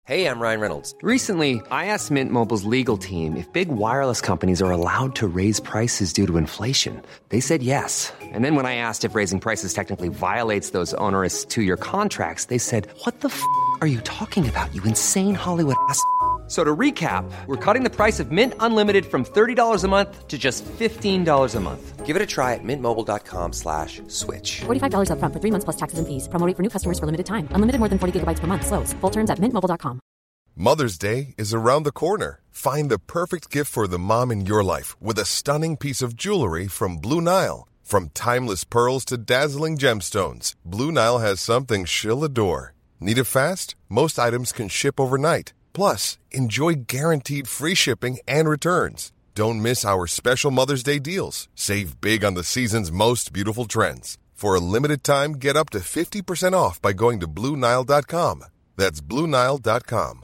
Hey, I'm Ryan Reynolds. Recently, I asked Mint Mobile's legal team if big wireless companies are allowed to raise prices due to inflation. They said yes. And then when I asked if raising prices technically violates those onerous two-year contracts, they said, "What the f*** are you talking about, you insane Hollywood ass?" So to recap, we're cutting the price of Mint Unlimited from $30 a month to just $15 a month. Give it a try at mintmobile.com/switch. $45 up front for 3 months plus taxes and fees. Promo rate for new customers for limited time. Unlimited more than 40 gigabytes per month. Slows full terms at mintmobile.com. Mother's Day is around the corner. Find the perfect gift for the mom in your life with a stunning piece of jewelry from Blue Nile. From timeless pearls to dazzling gemstones, Blue Nile has something she'll adore. Need it fast? Most items can ship overnight. Plus, enjoy guaranteed free shipping and returns. Don't miss our special Mother's Day deals. Save big on the season's most beautiful trends. For a limited time, get up to 50% off by going to BlueNile.com. That's BlueNile.com.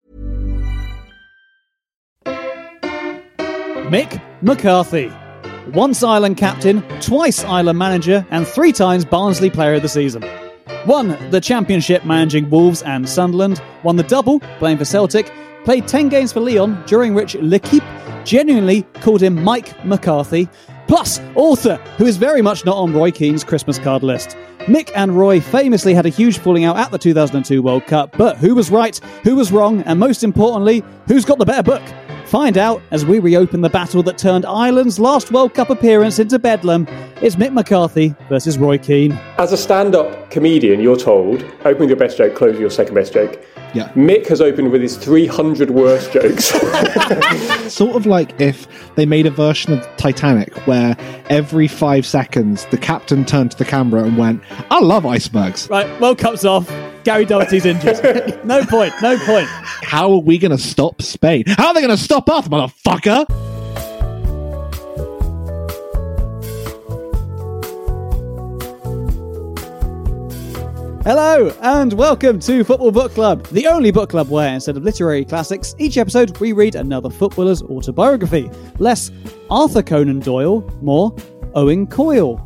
Mick McCarthy. Once Ireland captain, twice Ireland manager, and 3 times Barnsley player of the season. Won the championship managing Wolves and Sunderland, won the double playing for Celtic, played 10 games for Lyon, during which L'Équipe genuinely called him Mike McCarthy, plus author, who is very much not on Roy Keane's Christmas card list. Mick and Roy famously had a huge falling out at the 2002 World Cup, but who was right, who was wrong, and most importantly, who's got the better book? Find out as we reopen the battle that turned Ireland's last World Cup appearance into bedlam. It's Mick McCarthy versus Roy Keane. As a stand-up comedian, you're told, open with your best joke, close with your second best joke. Yeah. Mick has opened with his 300 worst jokes. Sort of like if they made a version of Titanic where every 5 seconds the captain turned to the camera and went, "I love icebergs." Right, World Cup's off. Gary Doherty's injured. No point. How are we going to stop Spain? How are they going to stop us, motherfucker? Hello, and welcome to Football Book Club, the only book club where, instead of literary classics, each episode we read another footballer's autobiography. Less Arthur Conan Doyle, more Owen Coyle.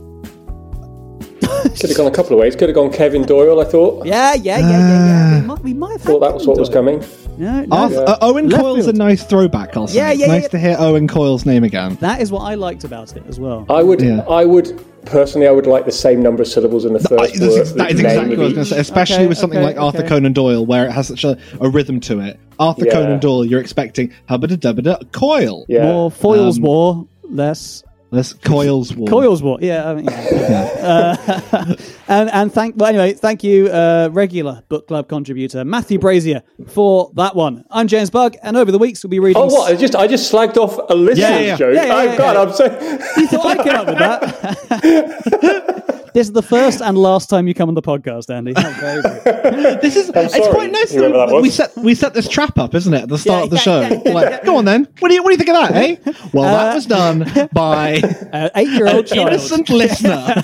Could have gone a couple of ways. Could have gone Kevin Doyle, I thought. Yeah. We might have Thought that was what was coming. No. Owen Left Coyle's field. a nice throwback, I'll say. It's nice to hear Owen Coyle's name again. That is what I liked about it as well. I would personally, I would like the same number of syllables in the first word. That is exactly what I was going to say, especially with something like Arthur Conan Doyle, where it has such a rhythm to it. Arthur Conan Doyle, you're expecting hubba-da-dubba-da, Coyle. Yeah. More Foyle's War, less Coyle's War. Coyle's War, yeah. I mean, and thank you, regular book club contributor Matthew Brazier for that one. I'm James Bugg, and over the weeks we'll be reading. Oh, what? I just slagged off a listener's joke. I'm so. You thought I came up with that? This is the first and last time you come on the podcast, Andy. How very good. It's quite nice that we set this trap up, isn't it, at the start of the show? Go on then. What do you think of that, eh? Well, that was done by 8-year-old child. Innocent listener.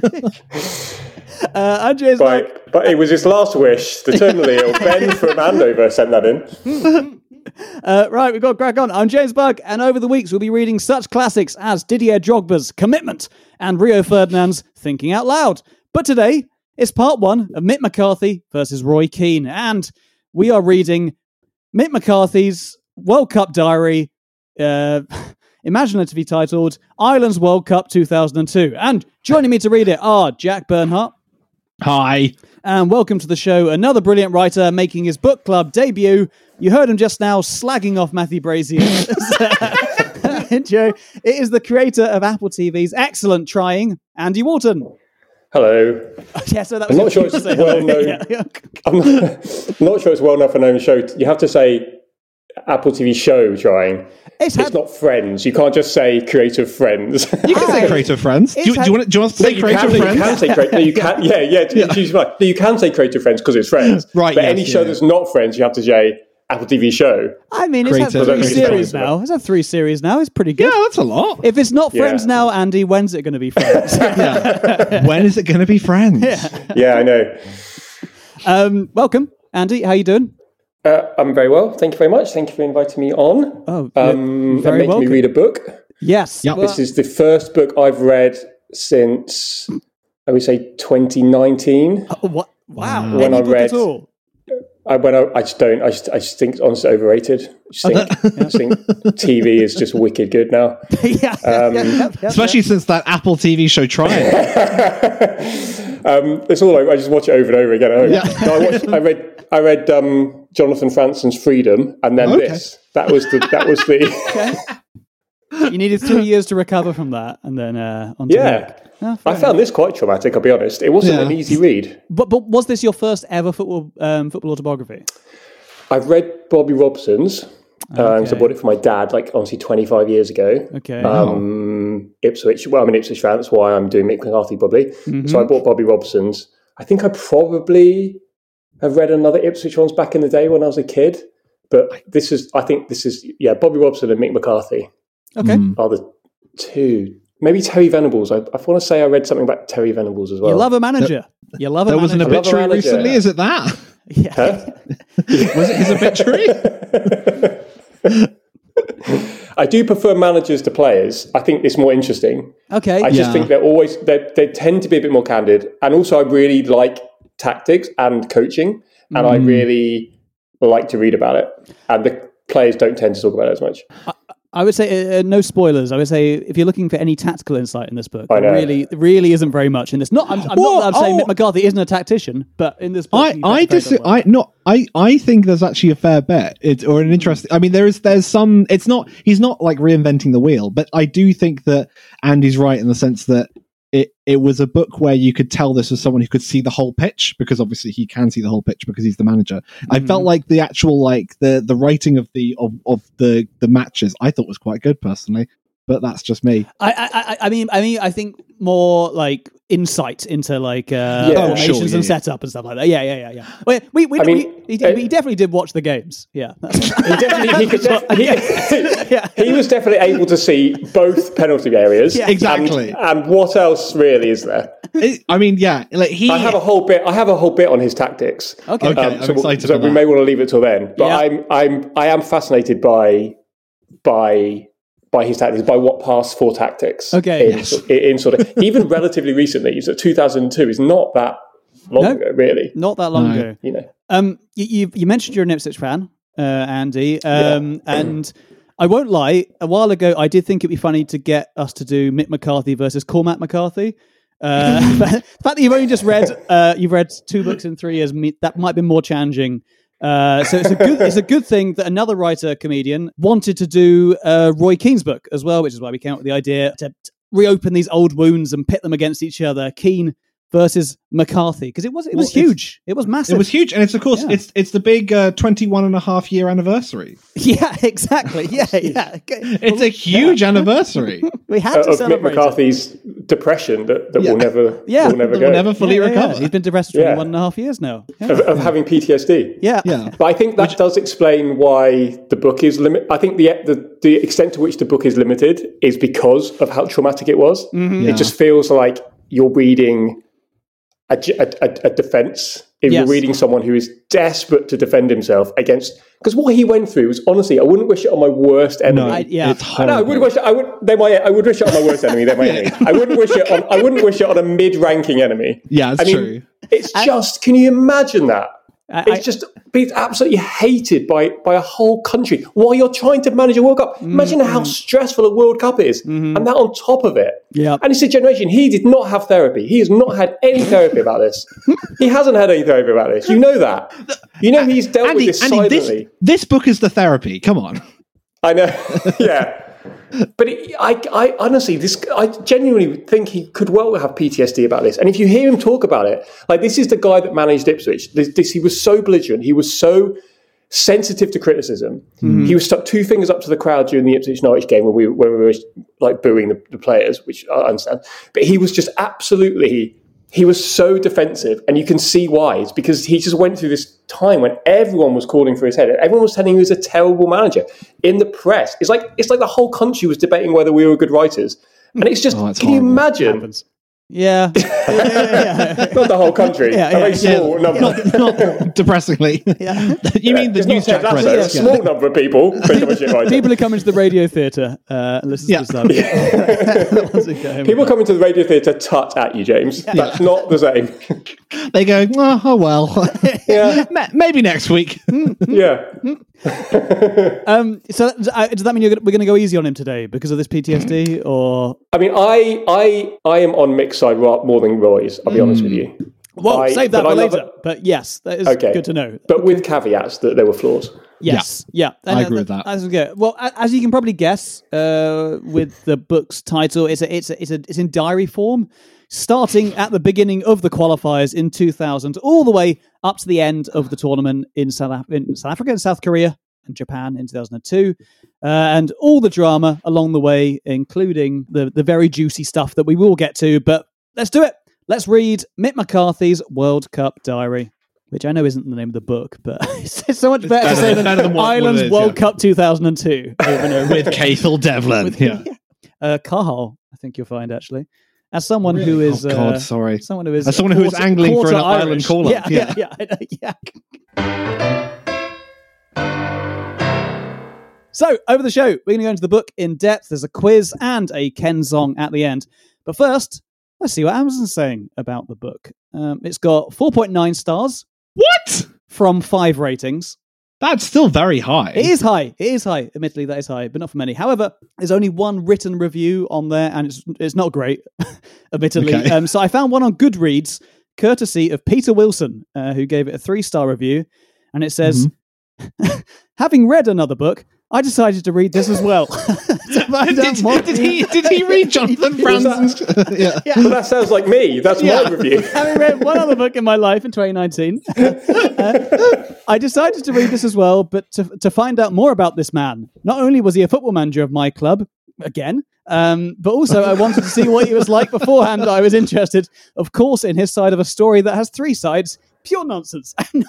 I'm James Bugg. But it was his last wish. The terminally ill Ben from Andover sent that in. Right, we've got to crack on. I'm James Bugg, and over the weeks we'll be reading such classics as Didier Drogba's Commitment and Rio Ferdinand's Thinking Out Loud. But today, it's part 1 of Mick McCarthy versus Roy Keane, and we are reading Mick McCarthy's World Cup diary, imaginatively titled Ireland's World Cup 2002. And joining me to read it are Jack Bernhardt. Hi. And welcome to the show, another brilliant writer making his book club debut. You heard him just now slagging off Matthew Brazier. Joe, it is the creator of Apple TV's excellent Trying, Andy Wharton. Hello. Yeah, so that was I'm not sure it's well known. I'm not sure it's well enough a known show. You have to say Apple TV show Trying. It's not Friends. You can't just say Creative Friends. You can say Creative Friends. Do you want to say Creative Friends? You can say Creative. You can. Yeah. You can say Creative Friends because it's Friends. Right. But any show that's not Friends, you have to say Apple TV show. I mean, it's had 3 series now. It's had 3 series now. It's pretty good. Yeah, that's a lot. If it's not Friends now, Andy, when's it going to be Friends? When is it going to be Friends? Yeah, I know. Welcome, Andy. How you doing? I'm very well. Thank you very much. Thank you for inviting me on. Oh, and making me read a book. Yes. Yep. This is the first book I've read since, I would say, 2019. What? Wow. When Any I book read, at all? I just don't. I just think it's honestly overrated. I just think TV is just wicked good now. Especially since that Apple TV show Try It. It's all I just watch it over and over again at home. No, I read Jonathan Franson's Freedom, and then this. That was the. Okay. You needed 3 years to recover from that, and then on to work. I found this quite traumatic, I'll be honest. It wasn't an easy read. But was this your first ever football autobiography? I've read Bobby Robson's. So I bought it for my dad, honestly, 25 years ago. Okay. Ipswich. Well, I'm an Ipswich fan. That's why I'm doing Mick McCarthy, probably. Mm-hmm. So I bought Bobby Robson's. I think I probably have read another Ipswich ones back in the day when I was a kid. But Bobby Robson and Mick McCarthy. Okay. Are the two. Maybe Terry Venables. I want to say I read something about Terry Venables as well. You love a manager. There was an obituary recently. Is it that? Yeah. Huh? Was it his obituary? I do prefer managers to players. I think it's more interesting. Okay. I just think they tend to be a bit more candid. And also I really like tactics and coaching. And I really like to read about it. And the players don't tend to talk about it as much. I would say no spoilers. I would say if you're looking for any tactical insight in this book, there really isn't very much in this. I'm not saying Mick McCarthy isn't a tactician, but in this book, I think there's actually a fair bit, or an interesting. I mean, there's some. He's not reinventing the wheel, but I do think that Andy's right in the sense that it was a book where you could tell this was someone who could see the whole pitch, because obviously he can see the whole pitch because he's the manager. I felt like the actual the writing of the matches I thought was quite good personally, but that's just me. I mean I think more insight into formations and setup and stuff like that. Yeah. He definitely did watch the games. Yeah, he was definitely able to see both penalty areas. Yeah, exactly. And what else really is there? I have a whole bit on his tactics. Okay. I'm excited. So we may want to leave it till then. But I am fascinated by his tactics, by what passed for tactics. Okay. In sort of even relatively recently, so 2002 is not that long ago, really. Not that long ago. You mentioned you're an Ipswich fan, Andy, and I won't lie. A while ago, I did think it'd be funny to get us to do Mick McCarthy versus Cormac McCarthy. The fact that you've only just read 2 books in 3 years, that might be more challenging. So it's a good thing that another writer comedian wanted to do Roy Keane's book as well, which is why we came up with the idea to reopen these old wounds and pit them against each other. Keane versus McCarthy, because it was huge. It was massive. It was huge, and it's of course it's the big 21.5 year anniversary. Yeah, exactly. Yeah. It's a huge anniversary. We had to celebrate Mick McCarthy's depression that will never go. Will never fully recover. He's been depressed for 1.5 years now. Of having PTSD. Yeah. But I think that does explain why the book is limited. I think the extent to which the book is limited is because of how traumatic it was. Mm-hmm. It just feels like you're reading a defense. You're reading someone who is desperate to defend himself against, because what he went through was, honestly, I wouldn't wish it on my worst enemy. It's horrible. I would wish it on my worst enemy. They're my enemy. I wouldn't wish it on a mid-ranking enemy. Yeah, it's true. It's just, can you imagine that? It's absolutely hated by a whole country while you're trying to manage a World Cup. Imagine how stressful a World Cup is, and that on top of it. Yeah. And it's a generation. He did not have therapy. He has not had any therapy about this. He hasn't had any therapy about this. You know that. You know he's dealt with this silently. This book is the therapy. Come on. I know. Yeah. But I honestly, I genuinely think he could well have PTSD about this. And if you hear him talk about it, this is the guy that managed Ipswich. He was so belligerent. He was so sensitive to criticism. Mm-hmm. He was stuck 2 fingers up to the crowd during the Ipswich Norwich game when we were booing the players, which I understand. But he was just he was so defensive, and you can see why. It's because he just went through this time when everyone was calling for his head. Everyone was telling him he was a terrible manager. In the press, it's like the whole country was debating whether we were good writers. And it's just, can you imagine? Yeah. Not the whole country. Yeah, a very small number. Not depressingly. Yeah. You mean the It's news not chat Ted Lasso, credits? a small number of people become a shit writer. People who come into the radio theatre and listen to the stuff. People come into the radio theatre tut at you, James. That's not the same. They go, oh well. Yeah. Maybe next week. Yeah. So does that mean we're going to go easy on him today because of this PTSD, or? I mean, I am on Mick's side more than Roy's, I'll be honest with you. Well, save that but for I love later. it. But yes, that is Okay. good to know. But with caveats that there were flaws. Yes, yeah, I agree with that. That's good. Well, as you can probably guess, with the book's title, it's in diary form, starting at the beginning of the qualifiers in 2000, all the way up to the end of the tournament in South Africa and South Korea and Japan in 2002, and all the drama along the way, including the very juicy stuff that we will get to. But let's do it. Let's read Mick McCarthy's World Cup Diary, which I know isn't the name of the book, but it's so much better to say than Ireland's World Cup 2002. With Cathal Devlin. Carl, I think you'll find, actually. As someone who is... sorry. Someone who is... As someone who is angling for an Irish. Ireland call-up. Yeah. So, over the show, we're going to go into the book in depth. There's a quiz and a Ken song at the end. But first, let's see what Amazon's saying about the book. It's got 4.9 stars. What? From 5 ratings. That's still very high. It is high. Admittedly, that is high, but not for many. However, there's only one written review on there, and it's not great, admittedly. Okay. So I found one on Goodreads, courtesy of Peter Wilson, who gave it a 3-star review, and it says, having read another book, I decided to read this as well. Did he read Jonathan Franzen's? Yeah. Well, that sounds like me. That's my review. Having read one other book in my life in 2019, I decided to read this as well, but to find out more about this man. Not only was he a football manager of my club, again, but also I wanted to see what he was like beforehand. I was interested, of course, in his side of a story that has 3 sides. Pure nonsense. That's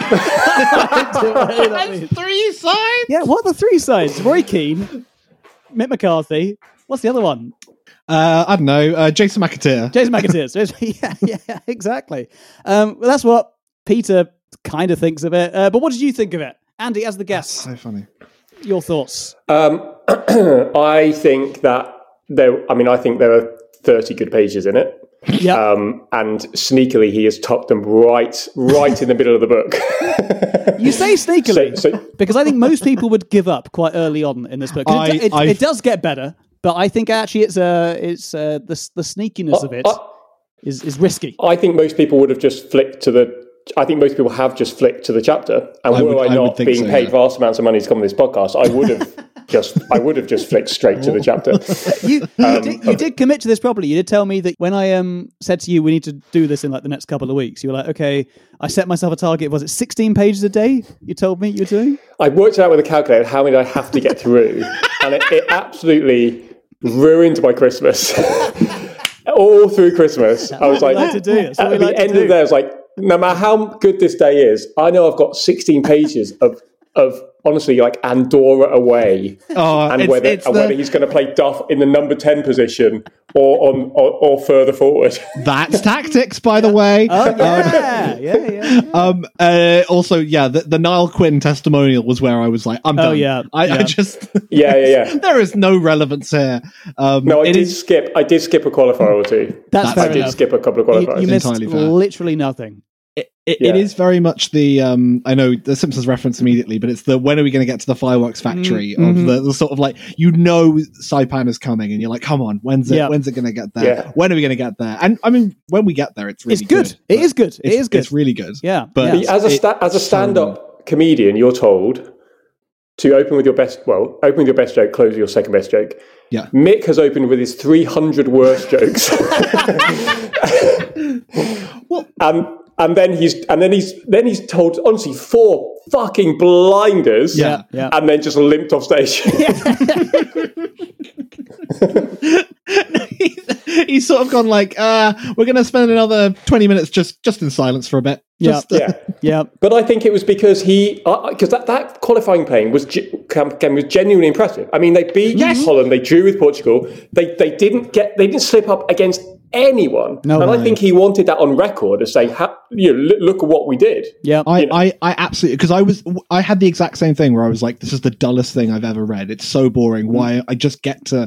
3 sides? Yeah, what are the 3 sides? Roy Keane, Mick McCarthy. What's the other one? I don't know. Jason McAteer. Jason McAteer. Yeah, exactly. Well, that's what Peter kind of thinks of it. But what did you think of it? Andy, as the guest. That's so funny. Your thoughts? I think that there are 30 good pages in it. Yeah. And sneakily, he has tucked them right in the middle of the book. You say sneakily, So- because I think most people would give up quite early on in this book. It does get better, but I think actually it's the sneakiness of it is risky. I think most people would have just flicked to the. I think most people have just flicked to the chapter, and were I not being paid vast amounts of money to come on this podcast, I would have just flicked straight to the chapter. You did commit to this properly. You did tell me that when I said to you we need to do this in like the next couple of weeks, you were like, okay, I set myself a target. Was it 16 pages a day? You told me you were doing. I worked it out with a calculator how many I have to get through, and it absolutely ruined my Christmas. All through Christmas, I was like, at the end of the day, I was like, no matter how good this day is, I know I've got 16 pages of honestly like Andorra away, and whether he's going to play Duff in the number 10 position or further forward. That's tactics, by the way. Oh yeah. Also, the Niall Quinn testimonial was where I was like, I'm done. Oh yeah. I just yeah. There is no relevance here. No, I did skip a qualifier or two. That's fair I did enough. skip a couple of qualifiers. You missed entirely fair. literally nothing. It is very much the I know the Simpsons reference immediately, but it's the when are we going to get to the fireworks factory of the sort of like, Saipan is coming and you're like, come on, when's it going to get there? Yeah. When are we going to get there? And I mean, when we get there, it's really good. It is good. It's really good. Yeah. But as a stand-up comedian, you're told to open with your best joke, close with your second best joke. Yeah. Mick has opened with his 300 worst jokes. And then he's told honestly 4 fucking blinders, and then just limped off stage. He's sort of gone like, we're going to spend another 20 minutes just in silence for a bit. Yeah. But I think it was because that qualifying game was genuinely impressive. I mean, they beat Holland, they drew with Portugal. They didn't slip up against anyone. No and way. I think he wanted that on record as saying, look at what we did. Yeah. I absolutely, because I had the exact same thing where I was like, this is the dullest thing I've ever read. It's so boring. Why I just get to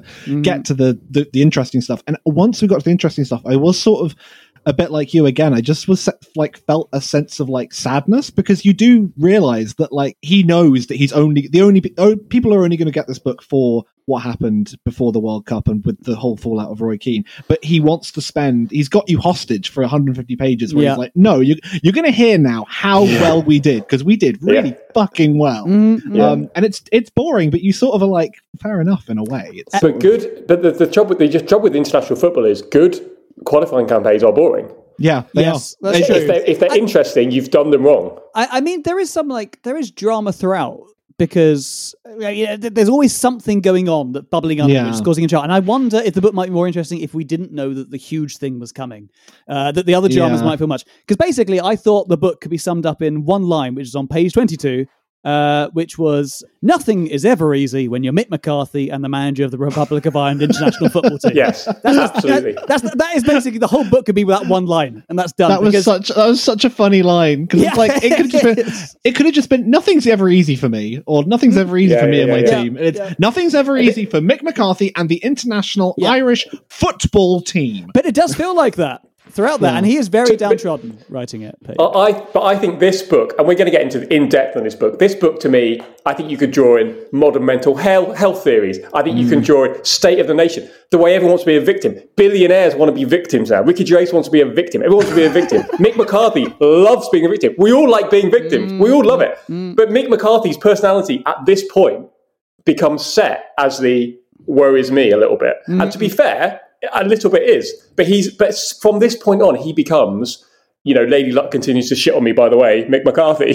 the interesting stuff. And once we got to the interesting stuff, I was sort of a bit like you again. I just was felt a sense of like sadness, because you do realize that like he knows that he's people are only going to get this book for what happened before the World Cup and with the whole fallout of Roy Keane. But he wants to he's got you hostage for 150 pages where he's like, no, you're going to hear now how well we did, because we did really fucking well. And it's boring, but you sort of are like, fair enough in a way. But the job with international football is good qualifying campaigns are boring. Yeah, that's true. If they're interesting, you've done them wrong. I mean, there is drama throughout, because there's always something going on that bubbling up, which is causing a chart. And I wonder if the book might be more interesting if we didn't know that the huge thing was coming, that the other dramas might feel much. Because basically, I thought the book could be summed up in one line, which is on page 22, which was, nothing is ever easy when you're Mick McCarthy and the manager of the Republic of Ireland international football team. Yes, absolutely. That is basically, the whole book could be with that one line, and that's done. That was such a funny line, because it's like it could have just been nothing's ever easy for me, or nothing's ever easy for me and my team. It's nothing's ever easy for Mick McCarthy and the international Irish football team. But it does feel like that throughout that, and he is very downtrodden writing it. But I think this book, and we're going to get into in depth on this book. This book, to me, I think you could draw in modern mental health theories. I think you can draw in state of the nation, the way everyone wants to be a victim. Billionaires want to be victims now. Ricky Gervais wants to be a victim. Everyone wants to be a victim. Mick McCarthy loves being a victim. We all like being victims. We all love it. But Mick McCarthy's personality at this point becomes set as the woe is me a little bit. And to be fair, a little bit is, but from this point on, he becomes, Lady Luck continues to shit on me, by the way, Mick McCarthy.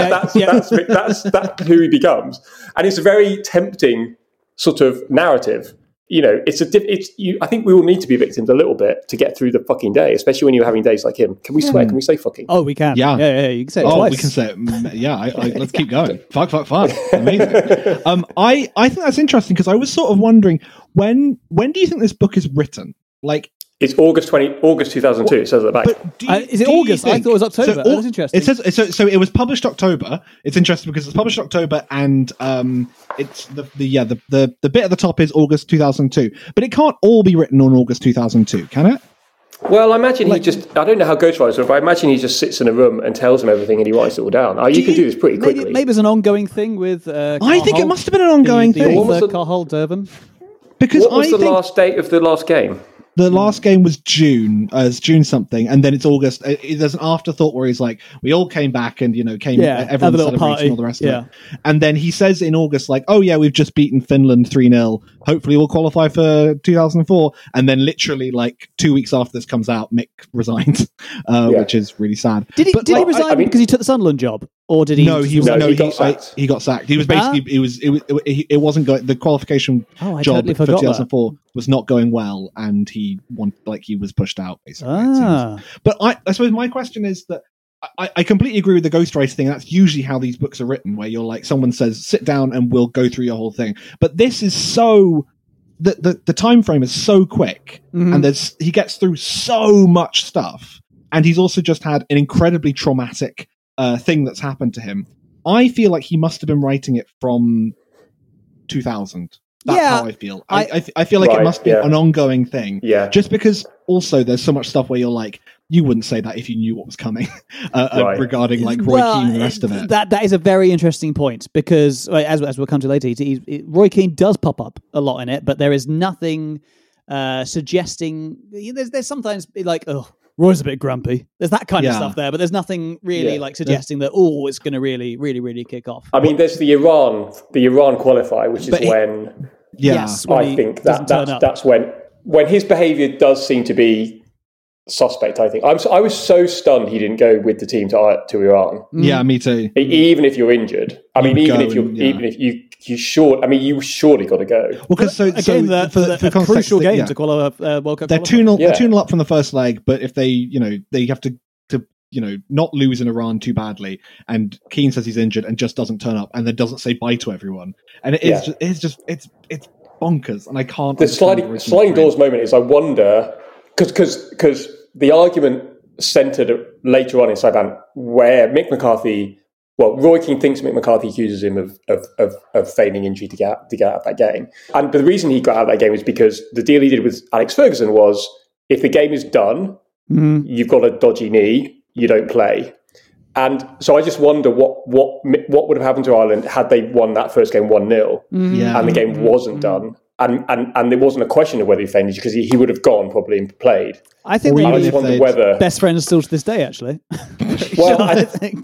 That's who he becomes, and it's a very tempting sort of narrative. I think we all need to be victims a little bit to get through the fucking day, especially when you're having days like him. Can we swear? Can we say fucking? Oh, we can. Yeah. You can say it twice. We can say it. Yeah. Let's keep going. Fuck. Amazing. I think that's interesting, because I was sort of wondering when do you think this book is written? Like, it's August 2002. It says at the back. Is it August? I thought it was October. That's interesting. It says so. It was published October. It's interesting because it's published October, and it's the bit at the top is August 2002. But it can't all be written on August 2002, can it? Well, I imagine I don't know how ghostwriters work, but I imagine he just sits in a room and tells them everything and he writes it all down. You can do this pretty quickly. Maybe it's an ongoing thing with I think it must have been an ongoing thing. The author, Carl Durban. Because what was the last date of the last game? The last game was June something, and then it's August. There's an afterthought where he's like, we all came back and, everyone celebrated and all the rest of it. And then he says in August, like, oh yeah, we've just beaten Finland 3-0. Hopefully we'll qualify for 2004. And then literally like 2 weeks after this comes out, Mick resigns, which is really sad. Did he resign because he took the Sunderland job? Or did he? No, he got sacked. He got sacked. He was basically it wasn't going. The qualification job totally for 2004 was not going well, and he was pushed out basically. But I suppose my question is that I completely agree with the ghostwriter thing. That's usually how these books are written, where you're like, someone says, "Sit down and we'll go through your whole thing." But this is so. The time frame is so quick, and he gets through so much stuff, and he's also just had an incredibly traumatic thing that's happened to him. I feel like he must have been writing it from 2000. That's how I feel. I feel like it must be an ongoing thing. Yeah. Just because also there's so much stuff where you're like, you wouldn't say that if you knew what was coming regarding like Roy Keane and the rest of it. That is a very interesting point, because as we'll come to later, Roy Keane does pop up a lot in it, but there is nothing suggesting. There's sometimes like, oh, Roy's a bit grumpy. There's that kind of stuff there, but there's nothing really like suggesting that it's going to really, really, really kick off. I mean, there's the Iran qualifier, which is when I think that's when his behaviour does seem to be suspect. I think I was so stunned he didn't go with the team to Iran. Yeah, me too. Even if you're injured, I mean, even if you surely got to go. Well, because for a crucial game to qualify World Cup. They're 2-0 up from the first leg, but if they have to not lose in Iran too badly, and Keane says he's injured and just doesn't turn up, and then doesn't say bye to everyone, and it's bonkers, and I can't. The sliding doors moment is, I wonder because the argument centred later on in Saipan where Mick McCarthy. Well, Roy Keane thinks Mick McCarthy accuses him of feigning injury to get out of that game. And the reason he got out of that game is because the deal he did with Alex Ferguson was, if the game is done, you've got a dodgy knee, you don't play. And so I just wonder what would have happened to Ireland had they won that first game 1-0 and the game wasn't done. And there wasn't a question of whether he feigned because he would have gone probably and played. I think Or they even I just if wonder they'd- whether... best friends still to this day, actually. Well, I think.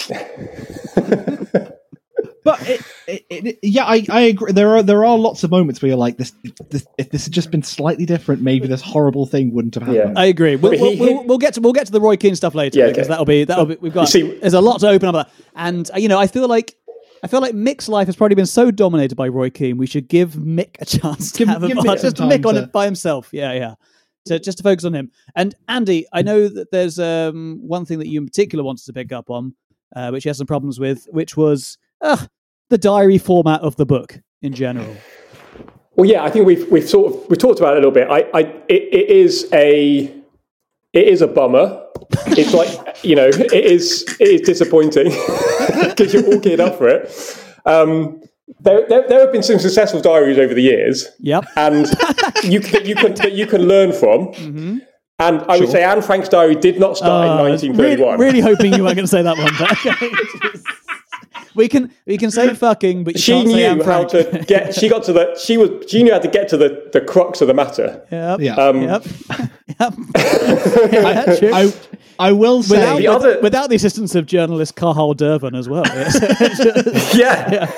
But I agree. There are lots of moments where you're like, this if this had just been slightly different, maybe this horrible thing wouldn't have happened. Yeah. I agree. But We'll get to the Roy Keane stuff later Yeah, because okay. that'll be we've got. You see- There's a lot to open up, and I feel like Mick's life has probably been so dominated by Roy Keane. We should give Mick a chance to have give a Mick some just Mick time on to- it by himself. Yeah. Just to focus on him. And Andy, I know that there's one thing that you in particular wanted to pick up on, which you had some problems with, which was the diary format of the book in general. Well, yeah, I think we've talked about it a little bit. It is a bummer. It's like, it is disappointing because you're all geared up for it. There have been some successful diaries over the years, Yep. and you can learn from. Mm-hmm. And I would say Anne Frank's diary did not start in 1931. Really hoping you weren't going to say that one. But okay. We can say fucking, but you She can't say Anne knew how Frank. to get. She knew how to get to the crux of the matter. Yep. Yeah. Yep. Yeah, true. I will say without the assistance of journalist Carl Durban as well. Yeah.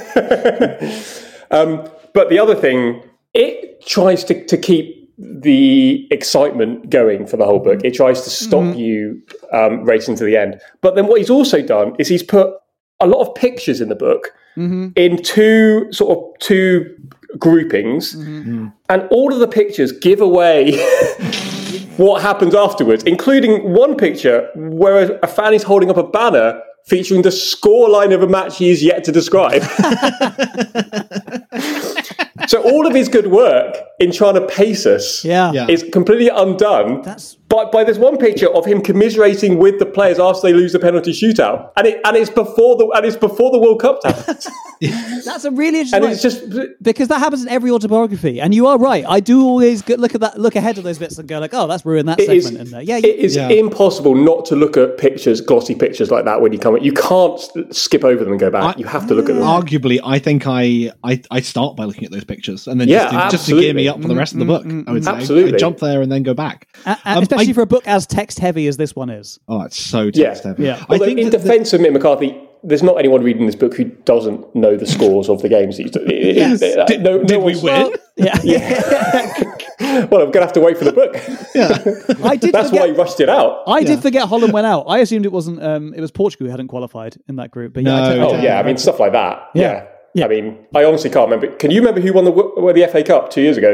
But the other thing, it tries to keep the excitement going for the whole book. It tries to stop you racing to the end. But then what he's also done is he's put a lot of pictures in the book in two groupings, and all of the pictures give away what happens afterwards, including one picture where a fan is holding up a banner featuring the scoreline of a match he is yet to describe. So all of his good work in trying to pace us Yeah. is completely undone That's- by this one picture of him commiserating with the players after they lose the penalty shootout, and it's before the World Cup happens. That's a really interesting And point, it's just because that happens in every autobiography, and you are right. I do always look ahead at those bits and go like, "Oh, that's ruined that segment." In there. Yeah, it is impossible not to look at glossy pictures like that when you come. You can't skip over them and go back. You have to look at them. Arguably, I think I start by looking at those pictures and then Yeah, just to gear me up for the rest of the book. I would say Absolutely. I jump there and then go back. and especially for a book as text heavy as this one is. Oh, it's so text heavy. Yeah. I Although think in that defence of Mick McCarthy, there's not anyone reading this book who doesn't know the scores of the games. Yes. Did we win? Yeah. Well, I'm going to have to wait for the book. I did. That's why he rushed it out. I did forget Holland went out. I assumed it wasn't. It was Portugal who hadn't qualified in that group. But yeah, No, Oh, yeah, I mean, stuff like that. Yeah. I mean, I honestly can't remember. Can you remember who won the FA Cup 2 years ago?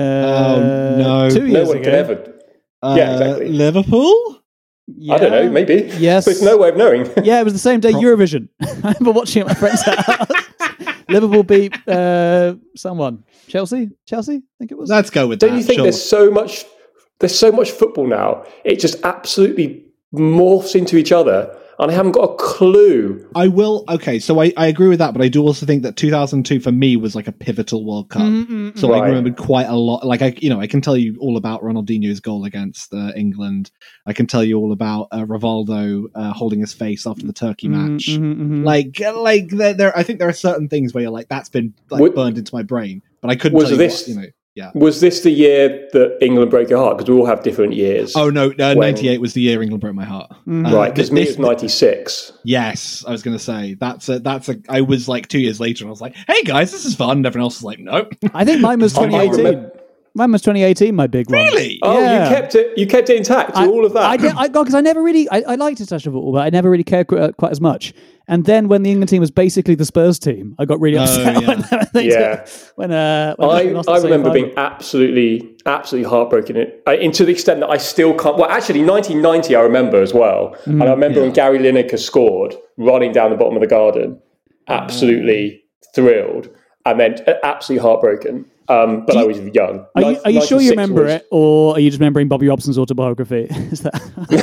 no. 2 No years one ago. can ever. Yeah, exactly. Liverpool? Yeah. I don't know, maybe. Yes. There's no way of knowing. Yeah, it was the same day Eurovision. I remember watching it at my friend's house. Liverpool beat someone. Chelsea, I think it was. Let's go with Don't that. you think sure. there's so much football now? It just absolutely morphs into each other, and I haven't got a clue. I will. Okay, so I agree with that, but I do also think that 2002 for me was like a pivotal World Cup. So I Right. remembered quite a lot. Like I can tell you all about Ronaldinho's goal against England. I can tell you all about Rivaldo holding his face after the Turkey match. Like there. I think there are certain things where you're like, that's been burned into my brain, but I couldn't. Was tell this- you what, Yeah. Was this the year that England broke your heart? Because we all have different years. Oh no, 98 was the year England broke my heart. Right, because me it was 96. Yes, I was going to say that's a. I was like 2 years later, and I was like, "Hey guys, this is fun." And everyone else was like, "Nope." I think mine was I 2018. remember- Mine was 2018. My big one. Really? Oh, Yeah. you kept it intact through all of that. Because I never really, I liked international football, but I never really cared quite as much. And then when the England team was basically the Spurs team, I got really upset. Yeah. when I they lost the remember semi-final. being absolutely heartbroken. And to the extent that I still can't. Well, actually, 1990 I remember as well. And I remember when Gary Lineker scored, running down the bottom of the Garden, absolutely thrilled. and then absolutely heartbroken. But I was young. Are you sure you 96 remember it, or are you just remembering Bobby Robson's autobiography? Is that?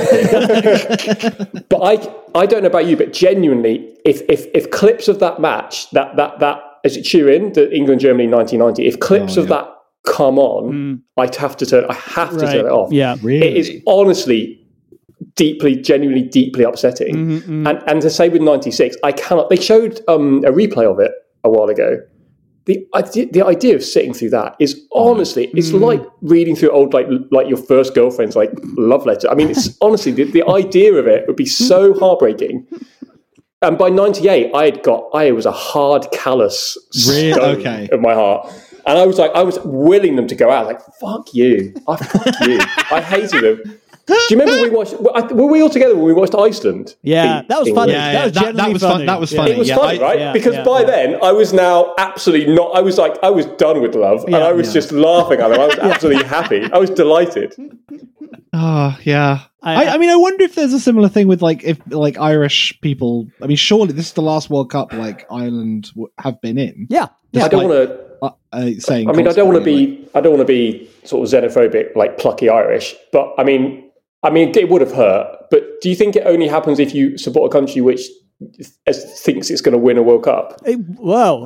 But I don't know about you, but genuinely, if clips of that match, that is it Turin, the England-Germany 1990, if clips of that come on, I have to turn it off. Yeah, really? It is honestly genuinely deeply upsetting. And to say with 96, I cannot. They showed a replay of it a while ago. The idea of sitting through that is honestly, it's like reading through old like your first girlfriend's like love letter. I mean, it's honestly the idea of it would be so heartbreaking. And by 98, I was a hard callous stone of my heart. And I was willing them to go out. Like, fuck you. Fuck you. I hated them. Do you remember were we all together when we watched Iceland? Yeah, that was funny. Yeah, that was funny. funny. That was funny. It was Yeah, funny, right? yeah, because by then I was now absolutely not. I was done with love, and I was just laughing at them. I was absolutely happy. I was delighted. Oh, yeah. I mean, I wonder if there's a similar thing with if Irish people. I mean, surely this is the last World Cup Ireland have been in. Yeah. I don't want to. Saying. I mean, I don't want to be sort of xenophobic, like plucky Irish. But I mean, it would have hurt. But do you think it only happens if you support a country which thinks it's going to win a World Cup? No,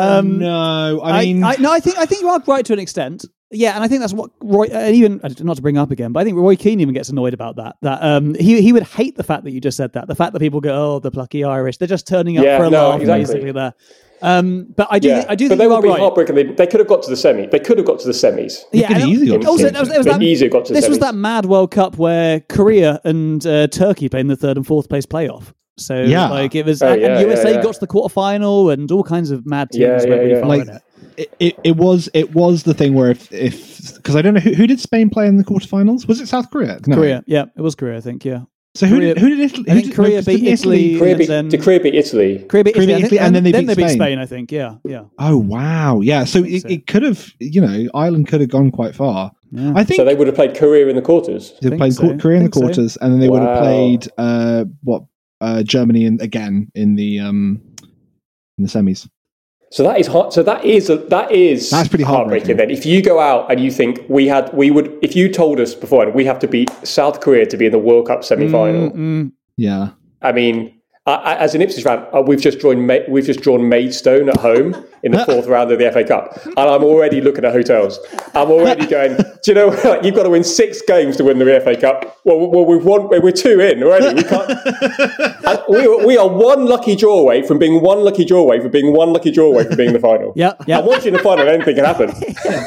I think you are right to an extent. Yeah, and I think that's what Roy, and even not to bring up again, but I think Roy Keane even gets annoyed about that. That he would hate the fact that you just said that. The fact that people go, "Oh, the plucky Irish," they're just turning up for a laugh, basically. There. But I do think but you they would are be right. heartbroken. They could have got to the semi. They could have got to the semis. Yeah, could easily got to the also, semis. this was that mad World Cup where Korea and Turkey played in the third and fourth place playoff. So it was, and USA got to the quarterfinal, and all kinds of mad teams went really far in it. It was the thing where if because I don't know who did Spain play in the quarterfinals? Was it South Korea? No. Korea, yeah, it was Korea, I think, yeah. So who did Italy? I think Korea beat Italy. Did Korea beat Italy? Korea beat Italy, and then they beat Spain. I think, yeah. Oh wow, yeah. So it could have, Ireland could have gone quite far. Yeah. I think so. They would have played Korea in the quarters. They played Korea in the quarters, and then they would have played Germany again in the semis. So that is hot. So that's pretty heartbreaking. Then, if you go out and you think if you told us beforehand we have to beat South Korea to be in the World Cup semi-final, yeah. I mean, as an Ipswich fan, we've just drawn Maidstone at home in the fourth round of the FA Cup, and I'm already looking at hotels. I'm already going, do you know what? You've got to win 6 games to win the FA Cup. Well, we're 2 in already. We can't. we are one lucky draw away from being one lucky draw away from being one lucky draw away from being in the final. Yeah. And once you're in the final, anything can happen.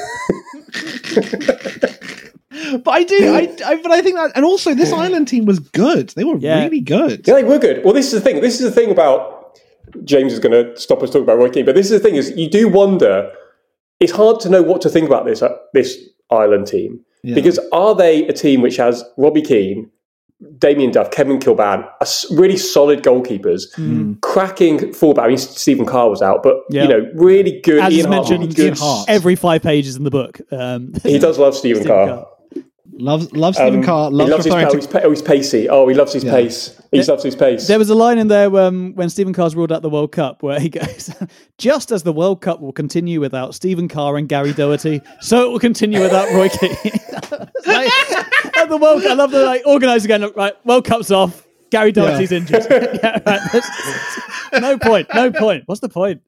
But I think that, and also this Ireland team was good. They were really good. Yeah, they were good. Well, this is the thing about James is going to stop us talking about Roy Keane. But this is the thing: is you do wonder. It's hard to know what to think about this Ireland team because are they a team which has Robbie Keane, Damien Duff, Kevin Kilbane, really solid goalkeepers, cracking fullback. I mean, Stephen Carr was out, but really good. As Ian mentioned, every 5 pages in the book. He does love Stephen Carr. Loves Stephen Carr. Loves his he's pacey. Oh, he loves his pace. He loves his pace. There was a line in there when Stephen Carr's ruled out the World Cup where he goes, just as the World Cup will continue without Stephen Carr and Gary Doherty, so it will continue without Roy Keane. At the World Cup, I love the organisers again. Right, World Cup's off. Gary Doherty's injured. No point. What's the point?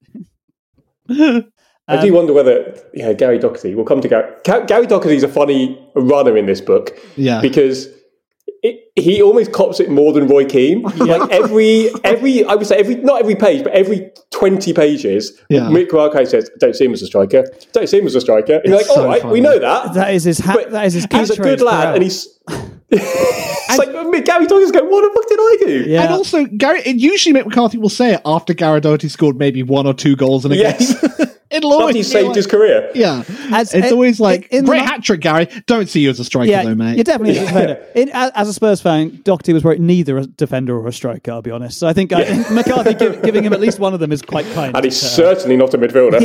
I do wonder whether Gary Doherty. We'll come to Gary. Gary Doherty is a funny runner in this book, because he almost cops it more than Roy Keane. Like every I would say not every page, but every 20 pages, Mick Marquez says, "Don't see him as a striker. Don't see him as a striker." And you're like, "All right, we know that." That is his. That is his. He's a good lad, and he's. It's like Gary Doherty's going, what the fuck did I do? Yeah. And also, usually Mick McCarthy will say it after Gary Doherty scored maybe 1 or 2 goals in a game. It'll always he saved his career. Yeah. It's always like, great hat-trick, Gary. Don't see you as a striker, though, mate. You're definitely a defender. As a Spurs fan, Doherty was neither a defender or a striker, I'll be honest. So I think McCarthy giving him at least one of them is quite kind. And he's certainly not a midfielder.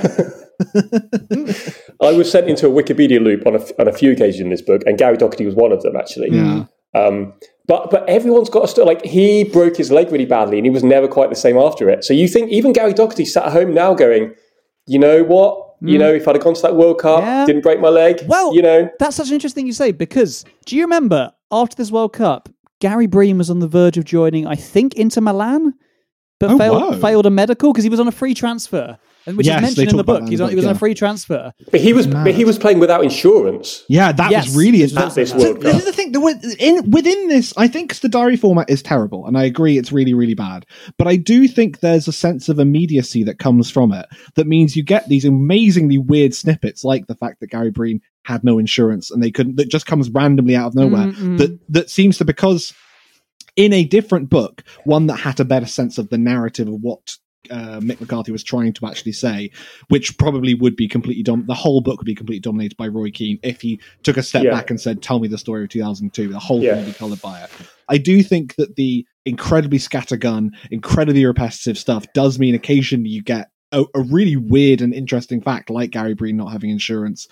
I was sent into a Wikipedia loop on a few occasions in this book, and Gary Doherty was one of them, actually. Yeah. But everyone's got a story. Like, he broke his leg really badly, and he was never quite the same after it. So you think even Gary Doherty sat at home now going, you know what? You know, if I'd have gone to that World Cup, didn't break my leg, Well, you know. that's such an interesting thing you say, because do you remember after this World Cup, Gary Breen was on the verge of joining, I think, Inter Milan, but failed a medical because he was on a free transfer. Which is mentioned in the book. He was on a free transfer. But he was playing without insurance. Yeah, that was really at this World Cup. This is the thing. Within this, I think the diary format is terrible, and I agree it's really, really bad. But I do think there's a sense of immediacy that comes from it that means you get these amazingly weird snippets, like the fact that Gary Breen had no insurance and they couldn't. That just comes randomly out of nowhere. That seems to, because in a different book, one that had a better sense of the narrative of what Mick McCarthy was trying to actually say, which probably would be completely the whole book would be completely dominated by Roy Keane if he took a step back and said, tell me the story of 2002. The whole thing would be coloured by it. I do think that the incredibly scattergun, incredibly repetitive stuff does mean occasionally you get a really weird and interesting fact, like Gary Breen not having insurance.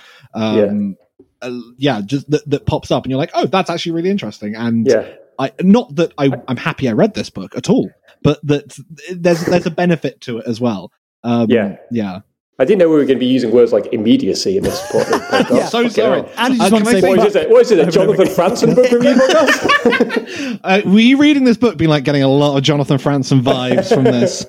Just that pops up and you're like, oh, that's actually really interesting. And not that I'm happy I read this book at all, but that there's a benefit to it as well. I didn't know we were going to be using words like immediacy in this podcast. So sorry. And you just want to say, what is it? A Jonathan Franzen book review podcast? Were you reading this book being like getting a lot of Jonathan Franzen vibes from this?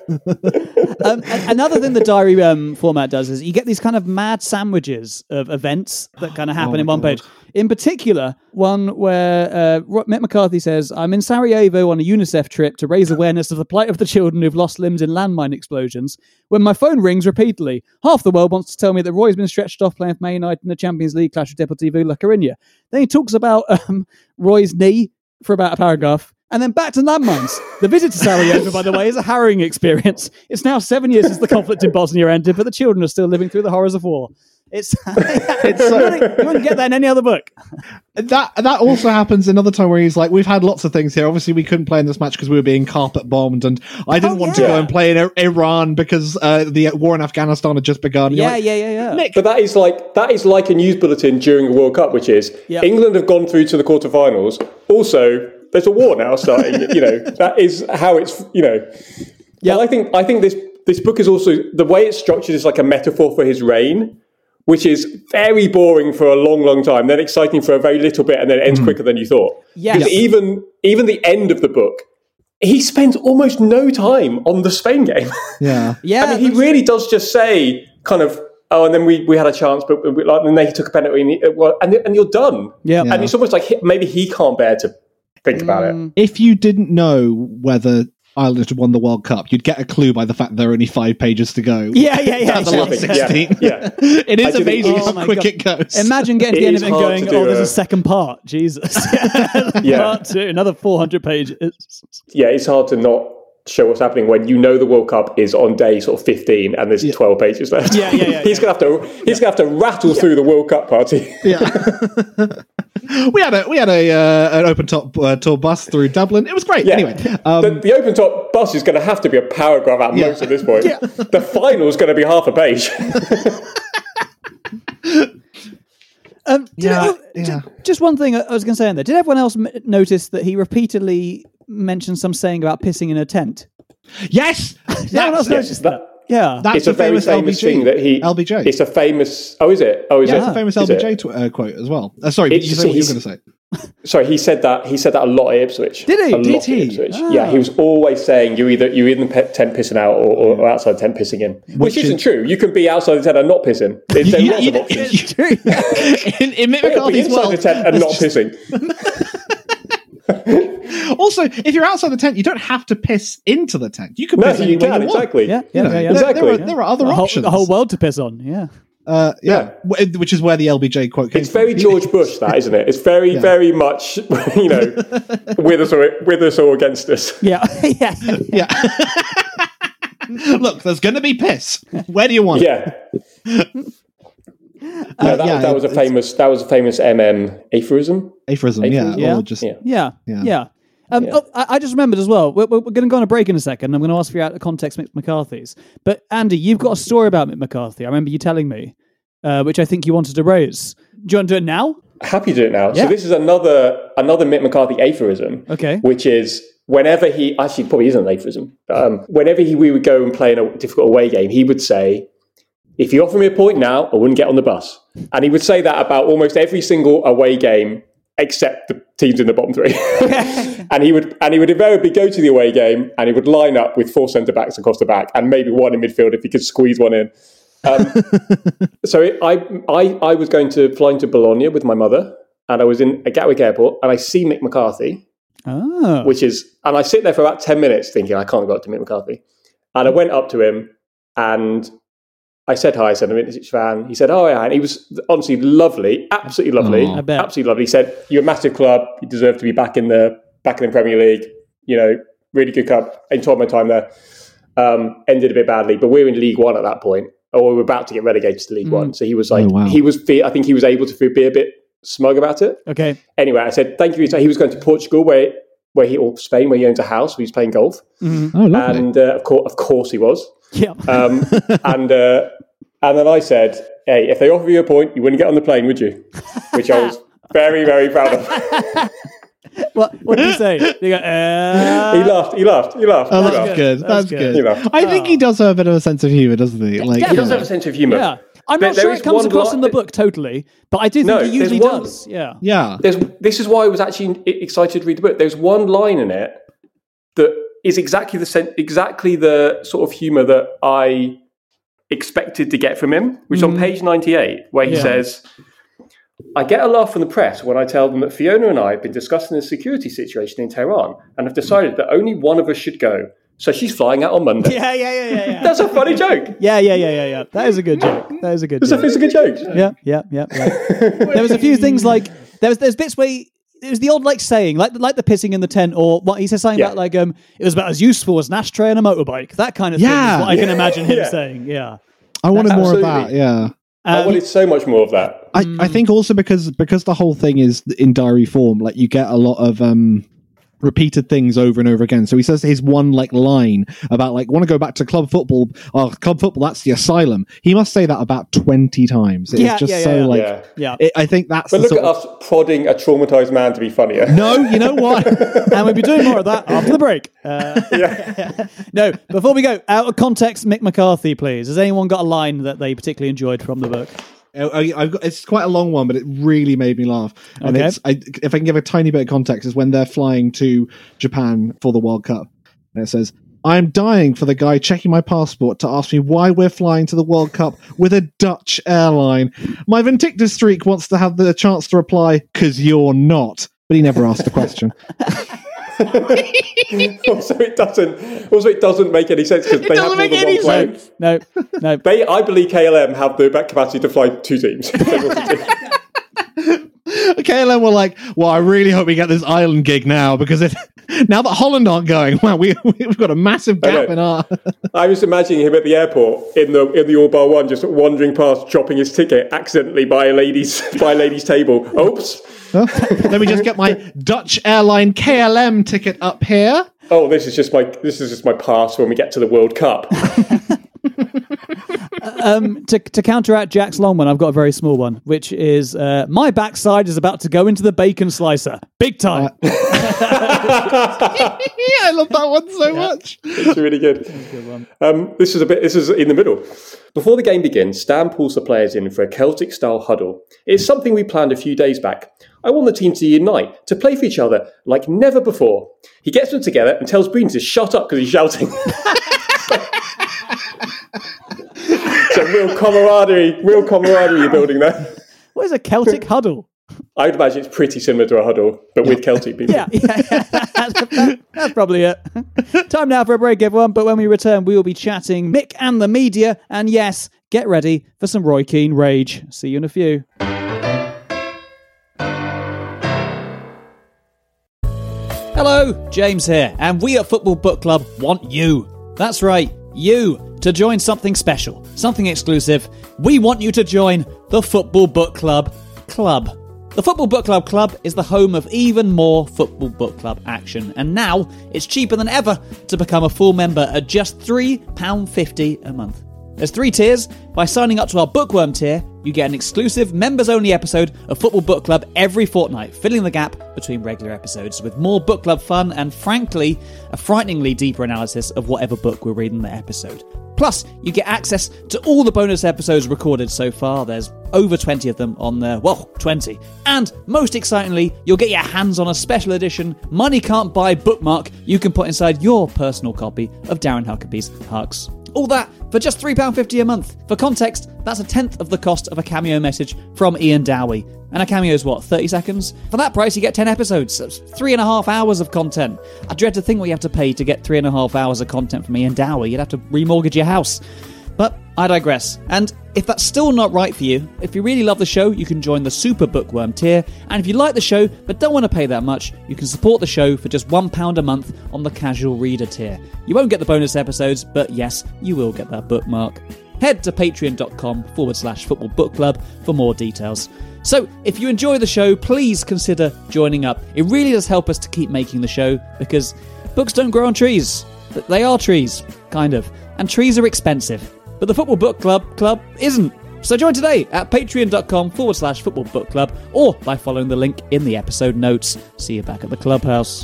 Another thing the diary format does is you get these kind of mad sandwiches of events that kind of happen in one page. In particular, one where Mick McCarthy says, I'm in Sarajevo on a UNICEF trip to raise awareness of the plight of the children who've lost limbs in landmine explosions, when my phone rings repeatedly. Half the world wants to tell me that Roy's been stretched off playing for Man United in the Champions League clash with Deportivo La Coruña. Then he talks about Roy's knee for about a paragraph. And then back to landmines. The visit to Sarajevo, by the way, is a harrowing experience. It's now 7 years since the conflict in Bosnia ended, but the children are still living through the horrors of war. You wouldn't get that in any other book. That also happens another time where he's like, we've had lots of things here. Obviously, we couldn't play in this match because we were being carpet bombed, and I didn't want to go and play in Iran because the war in Afghanistan had just begun. Yeah. Nick. But that is like a news bulletin during a World Cup, which is England have gone through to the quarterfinals. Also, there's a war now starting. That is how it's. Yeah. I think this book is also, the way it's structured is like a metaphor for his reign, which is very boring for a long, long time, then exciting for a very little bit, and then it ends quicker than you thought. Yes. Because even the end of the book, he spends almost no time on the Spain game. Yeah. I mean, he really does just say kind of, and then we had a chance, but and then he took a penalty, and you're done. Yeah. And it's almost like maybe he can't bear to think about it. If you didn't know whether Ireland had won the World Cup, you'd get a clue by the fact there are only 5 pages to go. Yeah. That's the last 16. Yeah. It is amazing how quick it goes. Imagine getting to the end of it and going, there's a second part. Jesus. Part 2, another 400 pages. Yeah, it's hard to not show what's happening when you know the World Cup is on day sort of 15 and there's 12 pages left. He's gonna have to rattle through the World Cup party. We had an open top tour bus through Dublin. It was great. Anyway, the open top bus is going to have to be a paragraph at most at this point. The final is going to be half a page. Just one thing I was going to say in there. Did everyone else notice that he repeatedly mentioned some saying about pissing in a tent? Yes! Everyone else noticed that? Yeah. That's it's a very famous LBJ thing that he... LBJ. It's a famous... Oh, is it? Oh, is it? It's a famous LBJ quote as well. Sorry, did you say what you were going to say? Sorry, he said that a lot at Ipswich. Did he? Did he? Yeah, he was always saying you're either in the tent pissing out or outside the tent pissing in. Which isn't true. You can be outside the tent and not pissing. There's lots of options. in Mick McCarthy's world, inside the tent and not pissing. Also, if you're outside the tent, you don't have to piss into the tent. You can piss you can, exactly. Exactly. There are other options. The whole world to piss on, which is where the LBJ quote came from. It's very George Bush, that, isn't it? It's very, very much, with us or against us. Yeah. Look, there's going to be piss. Where do you want it? That was a famous MM aphorism. I just remembered as well. We're going to go on a break in a second. I'm going to ask you out of context Mick McCarthy's. But Andy, you've got a story about Mick McCarthy. I remember you telling me, which I think you wanted to raise. Do you want to do it now? Happy to do it now. Yeah. So this is another Mick McCarthy aphorism. Okay. Which is whenever he actually probably isn't an aphorism. Whenever we would go and play in a difficult away game, he would say, if you offer me a point now, I wouldn't get on the bus. And he would say that about almost every single away game except the teams in the bottom three. and he would invariably go to the away game and he would line up with 4 centre-backs across the back and maybe one in midfield if he could squeeze one in. So I was flying to Bologna with my mother, and I was in a Gatwick airport, and I see Mick McCarthy, and I sit there for about 10 minutes thinking, I can't go up to Mick McCarthy. And I went up to him and I said hi. I said, I'm a Ipswich fan. He said, oh yeah. And he was honestly lovely, absolutely lovely, absolutely lovely. He said, you're a massive club. You deserve to be back in the Premier League. You know, really good club. Enjoyed my time there. Ended a bit badly, but we're in League One at that point, or we're about to get relegated to League One. So he was like, I think he was able to be a bit smug about it. Okay. Anyway, I said, thank you for your time. He was going to Portugal, or Spain, where he owns a house, where he's playing golf. Mm-hmm. Oh, lovely. And of course he was. Yeah. And then I said, hey, if they offer you a point, you wouldn't get on the plane, would you? Which I was very, very proud of. What did you say? You go, He laughed. Oh, that's good. That's good. I think he does have a bit of a sense of humour, doesn't he? Like, he does have a sense of humour. Yeah. I'm not sure it comes across in the book totally, but I do think he usually does. Yeah. Yeah. This is why I was actually excited to read the book. There's one line in it that is exactly the sort of humour that I expected to get from him, which is on page 98, where he says, I get a laugh from the press when I tell them that Fiona and I have been discussing the security situation in Tehran and have decided that only one of us should go. So she's flying out on Monday. Yeah. That's a funny joke. Yeah. That is a good joke. It's a good joke. Yeah. There was a few things like there's bits where it was the odd saying like the pissing in the tent, or what he says something about it was about as useful as an ashtray and a motorbike. That kind of thing is what I can imagine him saying. Yeah. I wanted more of that. Yeah. I wanted so much more of that. I think also because the whole thing is in diary form, like you get a lot of repeated things over and over again. So he says his one line about want to go back to club football. Oh, club football, that's the asylum. He must say that about 20 times. It's I think that's. But look at us prodding a traumatized man to be funnier. No, you know what? And we'll be doing more of that after the break. No, before we go, out of context, Mick McCarthy, please. Has anyone got a line that they particularly enjoyed from the book? It's quite a long one, but it really made me laugh. And if I can give a tiny bit of context, is when they're flying to Japan for the World Cup. And it says, I'm dying for the guy checking my passport to ask me why we're flying to the World Cup with a Dutch airline. My Vindictus streak wants to have the chance to reply, 'cause you're not. But he never asked the question. Also, it doesn't make any sense because they have more than one plane. No. I believe KLM have the capacity to fly 2 teams. KLM were like, well, I really hope we get this Ireland gig now, because now that Holland aren't going, well, we've got a massive gap in our. I was imagining him at the airport in the All Bar One, just wandering past, dropping his ticket accidentally by a lady's table. Oops. Huh? Let me just get my Dutch airline KLM ticket up here. Oh, this is just my pass when we get to the World Cup. To counteract Jack's long one, I've got a very small one, which is my backside is about to go into the bacon slicer. Big time. I love that one so much. It's really good. That's a good one. This is in the middle. Before the game begins, Stan pulls the players in for a Celtic-style huddle. It's something we planned a few days back. I want the team to unite, to play for each other like never before. He gets them together and tells Breen to shut up because he's shouting. So real camaraderie you're building there. What is a Celtic huddle? I'd imagine it's pretty similar to a huddle, but with Celtic people. Yeah. That's probably it. Time now for a break, everyone. But when we return, we will be chatting Mick and the media. And yes, get ready for some Roy Keane rage. See you in a few. Hello, James here. And we at Football Book Club want you. That's right, you. To join something special, something exclusive. We want you to join the Football Book Club Club. The Football Book Club Club is the home of even more Football Book Club action, and now it's cheaper than ever to become a full member at just £3.50 a month. There's 3 tiers. By signing up to our Bookworm tier, you get an exclusive members-only episode of Football Book Club every fortnight, filling the gap between regular episodes with more book club fun and, frankly, a frighteningly deeper analysis of whatever book we're reading that episode. Plus, you get access to all the bonus episodes recorded so far. There's over 20 of them on there. Well, 20. And most excitingly, you'll get your hands on a special edition, money can't buy bookmark you can put inside your personal copy of Darren Huckabee's Hucks. All that for just £3.50 a month. For context, that's a tenth of the cost of a cameo message from Ian Dowie. And a cameo is what, 30 seconds? For that price, you get 10 episodes. That's 3.5 hours of content. I dread to think what you have to pay to get 3.5 hours of content from Ian Dowie. You'd have to remortgage your house. But I digress. And if that's still not right for you, if you really love the show, you can join the Super Bookworm tier. And if you like the show but don't want to pay that much, you can support the show for just £1 a month on the Casual Reader tier. You won't get the bonus episodes, but yes, you will get that bookmark. Head to patreon.com/Football Book Club for more details. So, if you enjoy the show, please consider joining up. It really does help us to keep making the show, because books don't grow on trees. They are trees, kind of. And trees are expensive. But the Football Book Club isn't. So join today at patreon.com/Football Book Club, or by following the link in the episode notes. See you back at the clubhouse.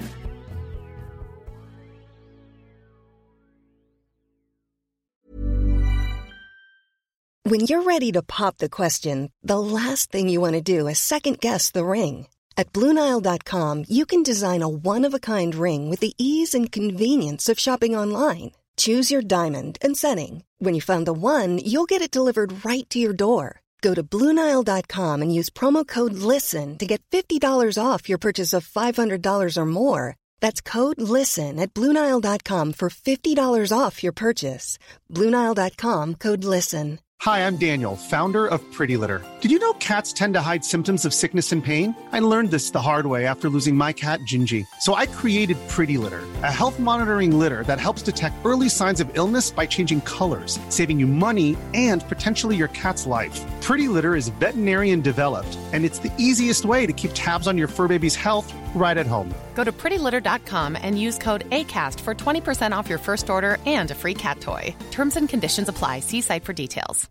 When you're ready to pop the question, the last thing you want to do is second-guess the ring. At BlueNile.com, you can design a one-of-a-kind ring with the ease and convenience of shopping online. Choose your diamond and setting. When you find the one, you'll get it delivered right to your door. Go to BlueNile.com and use promo code LISTEN to get $50 off your purchase of $500 or more. That's code LISTEN at BlueNile.com for $50 off your purchase. BlueNile.com, code LISTEN. Hi, I'm Daniel, founder of Pretty Litter. Did you know cats tend to hide symptoms of sickness and pain? I learned this the hard way after losing my cat, Gingy. So I created Pretty Litter, a health monitoring litter that helps detect early signs of illness by changing colors, saving you money and potentially your cat's life. Pretty Litter is veterinarian developed, and it's the easiest way to keep tabs on your fur baby's health right at home. Go to prettylitter.com and use code ACAST for 20% off your first order and a free cat toy. Terms and conditions apply. See site for details.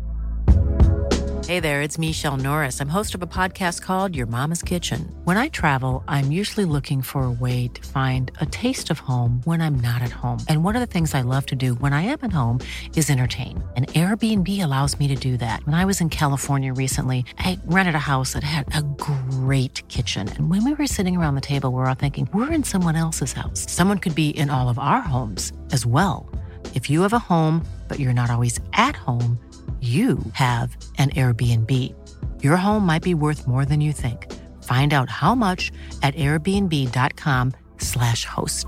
Hey there, it's Michelle Norris. I'm host of a podcast called Your Mama's Kitchen. When I travel, I'm usually looking for a way to find a taste of home when I'm not at home. And one of the things I love to do when I am at home is entertain. And Airbnb allows me to do that. When I was in California recently, I rented a house that had a great kitchen. And when we were sitting around the table, we were all thinking, we're in someone else's house. Someone could be in all of our homes as well. If you have a home, but you're not always at home, you have an Airbnb. Your home might be worth more than you think. Find out how much at airbnb.com/host.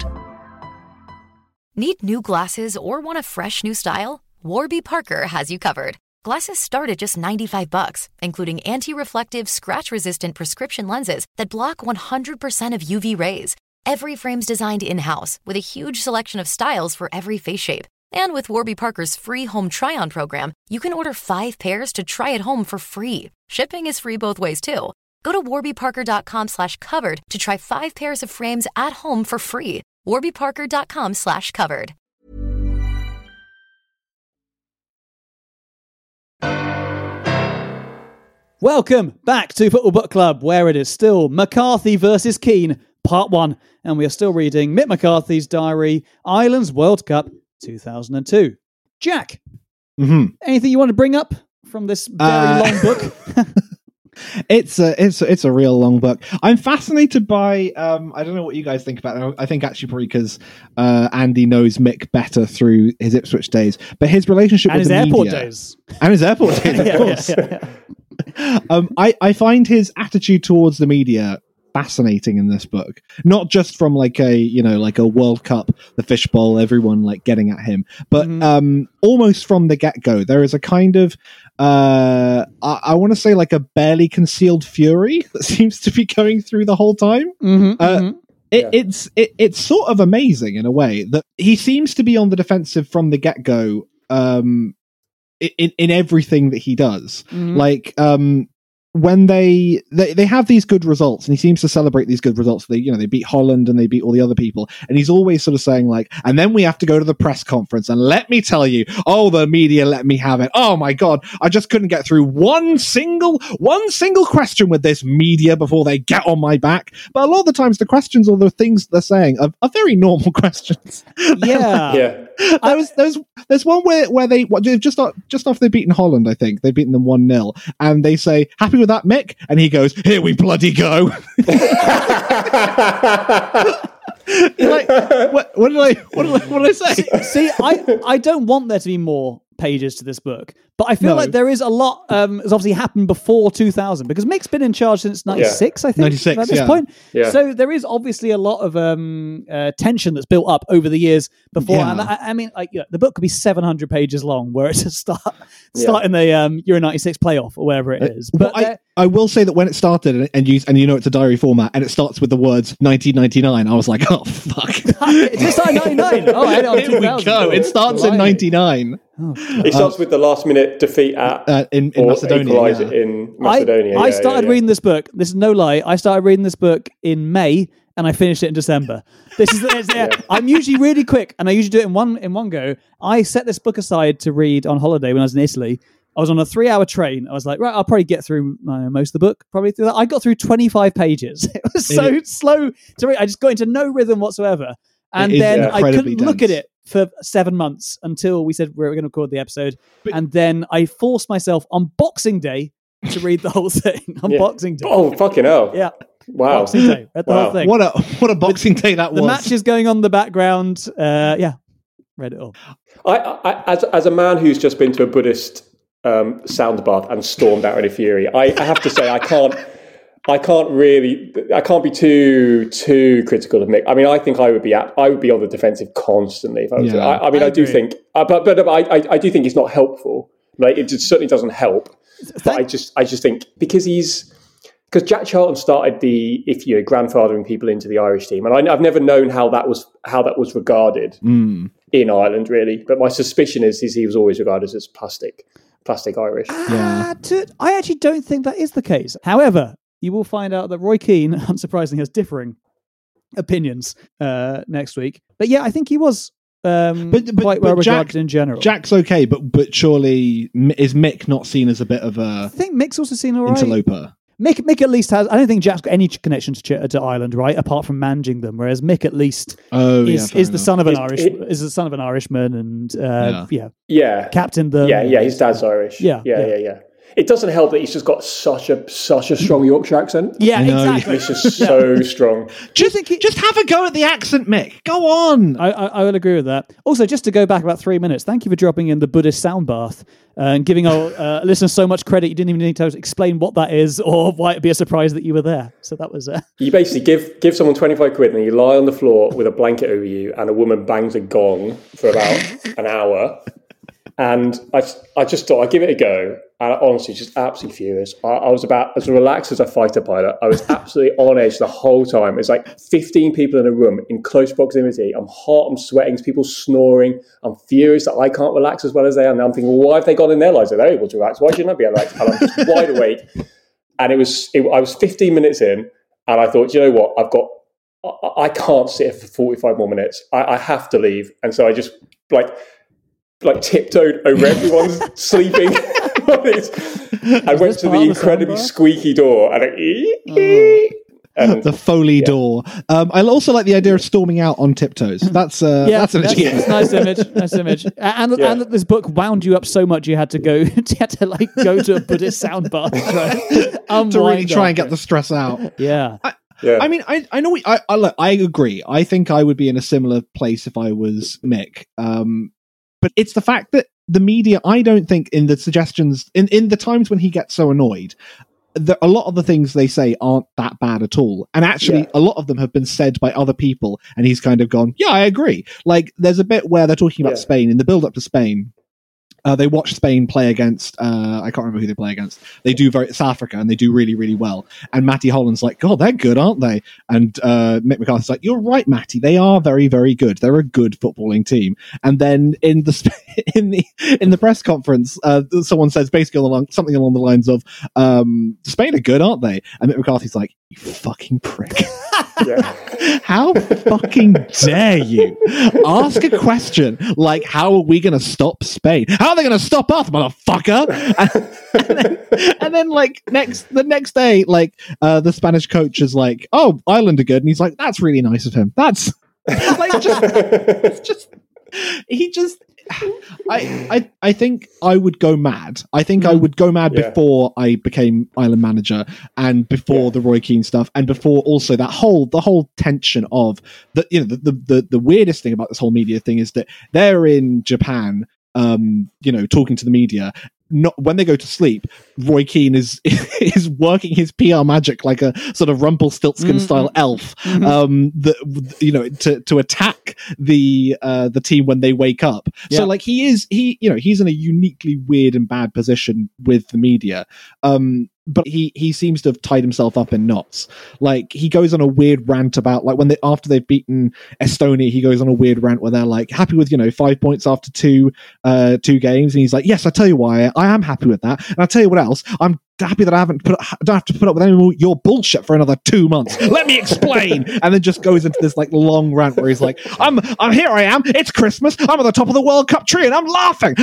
Need new glasses or want a fresh new style? Warby Parker has you covered. Glasses start at just $95, including anti-reflective, scratch-resistant prescription lenses that block 100% of UV rays. Every frame's designed in-house with a huge selection of styles for every face shape. And with Warby Parker's free home try-on program, you can order 5 pairs to try at home for free. Shipping is free both ways, too. Go to warbyparker.com/covered to try 5 pairs of frames at home for free. warbyparker.com/covered. Welcome back to Football Book Club, where it is still McCarthy versus Keane, Part 1. And we are still reading Mick McCarthy's diary, Ireland's World Cup 2002. Jack, anything you want to bring up from this very long book? It's a real long book. I'm fascinated by I don't know what you guys think about it. I think actually probably because Andy knows Mick better through his Ipswich days, but his relationship and with his the airport media, days and his airport days, of course. I find his attitude towards the media fascinating in this book, not just from like a World Cup, the fishbowl, everyone like getting at him, but almost from the get-go there is a kind of I want to say like a barely concealed fury that seems to be going through the whole time. It's sort of amazing in a way that he seems to be on the defensive from the get-go in everything that he does. Like when they have these good results, and he seems to celebrate these good results. They beat Holland and they beat all the other people, and he's always sort of saying like, and then we have to go to the press conference, and let me tell you, the media let me have it. Oh my god, I just couldn't get through one single question with this media before they get on my back. But a lot of the times, the questions or the things they're saying are very normal questions. Yeah. There's one where they just after they've beaten Holland, I think they've beaten them 1-0, and they say, "Happy with that, Mick?" And he goes, "Here we bloody go." You're like, what did I say? See, I don't want there to be more pages to this book, but I feel like there is a lot has obviously happened before 2000, because Mick's been in charge since 96, I think, 96 at this point. Yeah. So there is obviously a lot of tension that's built up over the years before. Yeah. And I mean, like, the book could be 700 pages long, where it's a start in the Euro 96 playoff or wherever it is. But I will say that when it started, and you it's a diary format, and it starts with the words 1999, I was like, oh fuck! It just started 99. Oh, I know. Here we go. It starts in 99. It starts with the last-minute defeat in Macedonia. In Macedonia. I started reading this book. This is no lie. I started reading this book in May, and I finished it in December. I'm usually really quick, and I usually do it in one go. I set this book aside to read on holiday when I was in Italy. I was on a 3-hour train. I was like, right, I'll probably get through most of the book. Probably through that. I got through 25 pages. It was so slow to read. I just got into no rhythm whatsoever. And then I couldn't look at it for 7 months until we said we were going to record the episode. And then I forced myself on Boxing Day to read the whole thing. Boxing Day. Oh, fucking hell. Yeah. Wow. Boxing Day. Read the whole thing. What a Boxing Day that was. The match is going on in the background. Read it all. I as a man who's just been to a Buddhist sound bath and stormed out in a fury, I have to say I can't be too critical of Mick. I mean, I think I would be on the defensive constantly if I was. Yeah, I do think, but I do think it's not helpful. Like, it certainly doesn't help. But I just think because Jack Charlton started grandfathering people into the Irish team, and I've never known how that was regarded in Ireland, really. But my suspicion is he was always regarded as plastic Irish. I actually don't think that is the case. However, you will find out that Roy Keane, unsurprisingly, has differing opinions next week. But yeah, I think he was quite well regarded in general. Jack's okay, but surely is Mick not seen as a bit of a? I think Mick's also seen all right. Interloper. Mick at least has. I don't think Jack's got any connection to Ireland, right? Apart from managing them, whereas Mick at least is the son of an Irishman, and captain them. Yeah, his dad's Irish. Yeah. It doesn't help that he's just got such a strong Yorkshire accent. Yeah, exactly. It's just so strong. Just have a go at the accent, Mick. Go on. I will agree with that. Also, just to go back about 3 minutes, thank you for dropping in the Buddhist sound bath and giving our listeners so much credit. You didn't even need to explain what that is or why it'd be a surprise that you were there. So that was... You basically give someone 25 quid and you lie on the floor with a blanket over you and a woman bangs a gong for about an hour. And I just thought I'd give it a go. And honestly, just absolutely furious. I was about as relaxed as a fighter pilot. I was absolutely on edge the whole time. It's like 15 people in a room in close proximity. I'm hot, I'm sweating, people snoring. I'm furious that I can't relax as well as they are. And I'm thinking, well, why have they gone in their lives? Are they able to relax? Why shouldn't I be able to relax? And I'm just wide awake. And I was 15 minutes in, and I thought, you know what? I can't sit here for 45 more minutes. I have to leave. And so I just like tiptoed over everyone's sleeping. I went to the incredibly squeaky door and the Foley door. I also like the idea of storming out on tiptoes. That's an achievement. Nice image. And that this book wound you up so much you had to go to a Buddhist sound bath to really try and get the stress out. Yeah. I mean, I know. I agree. I think I would be in a similar place if I was Mick. But it's the fact that the media, I don't think in the suggestions, in the times when he gets so annoyed, a lot of the things they say aren't that bad at all. And actually, a lot of them have been said by other people, and he's kind of gone, yeah, I agree. Like, there's a bit where they're talking about Spain, in the build-up to Spain, They watch Spain play against, I can't remember who they play against. They do South Africa, and they do really, really well. And Matty Holland's like, God, they're good, aren't they? And Mick McCarthy's like, you're right, Matty. They are very, very good. They're a good footballing team. And then in the press conference, someone says basically something along the lines of, Spain are good, aren't they? And Mick McCarthy's like, you fucking prick. How fucking dare you ask a question like, how are we going to stop Spain? How are they going to stop us, motherfucker? And then like the next day, like the Spanish coach is like, oh, Ireland are good. And he's like, that's really nice of him. That's like, I think I would go mad. I think I would go mad before I became Ireland manager, and before the Roy Keane stuff, and before also the whole tension of the weirdest thing about this whole media thing is that they're in Japan, talking to the media. Not when they go to sleep, Roy Keane is working his PR magic like a sort of Rumpelstiltskin style elf, to attack the team when they wake up. So like he's in a uniquely weird and bad position with the media. But he seems to have tied himself up in knots. Like he goes on a weird rant about like after they've beaten Estonia, he goes on a weird rant where they're like happy with 5 points after two games, and he's like, yes, I tell you why I am happy with that, and I tell you what else, I'm happy that I don't have to put up with any more your bullshit for another 2 months. Let me explain. And then just goes into this like long rant where he's like, I'm here, I am. It's Christmas. I'm at the top of the World Cup tree, and I'm laughing.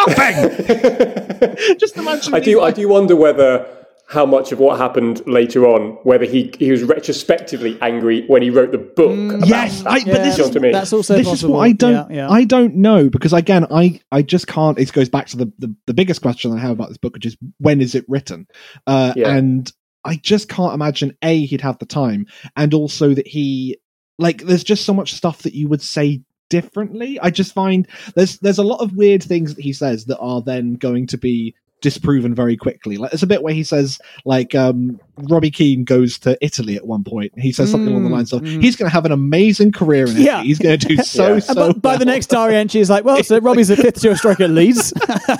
Just imagine. I do wonder whether how much of what happened later on, whether he was retrospectively angry when he wrote the book. Yes, but this is that's also this possible. is what I don't know, because again, I just can't. It goes back to the biggest question I have about this book, which is when is it written? And I just can't imagine he'd have the time, and also that there's just so much stuff that you would say differently. I just find there's a lot of weird things that he says that are then going to be disproven very quickly. Like there's a bit where he says like Robbie Keane goes to Italy at one point. He says something along the lines of he's going to have an amazing career in Italy. He's going to do so by the next diary entry is like, well, so Robbie's a fifth tier striker at Leeds.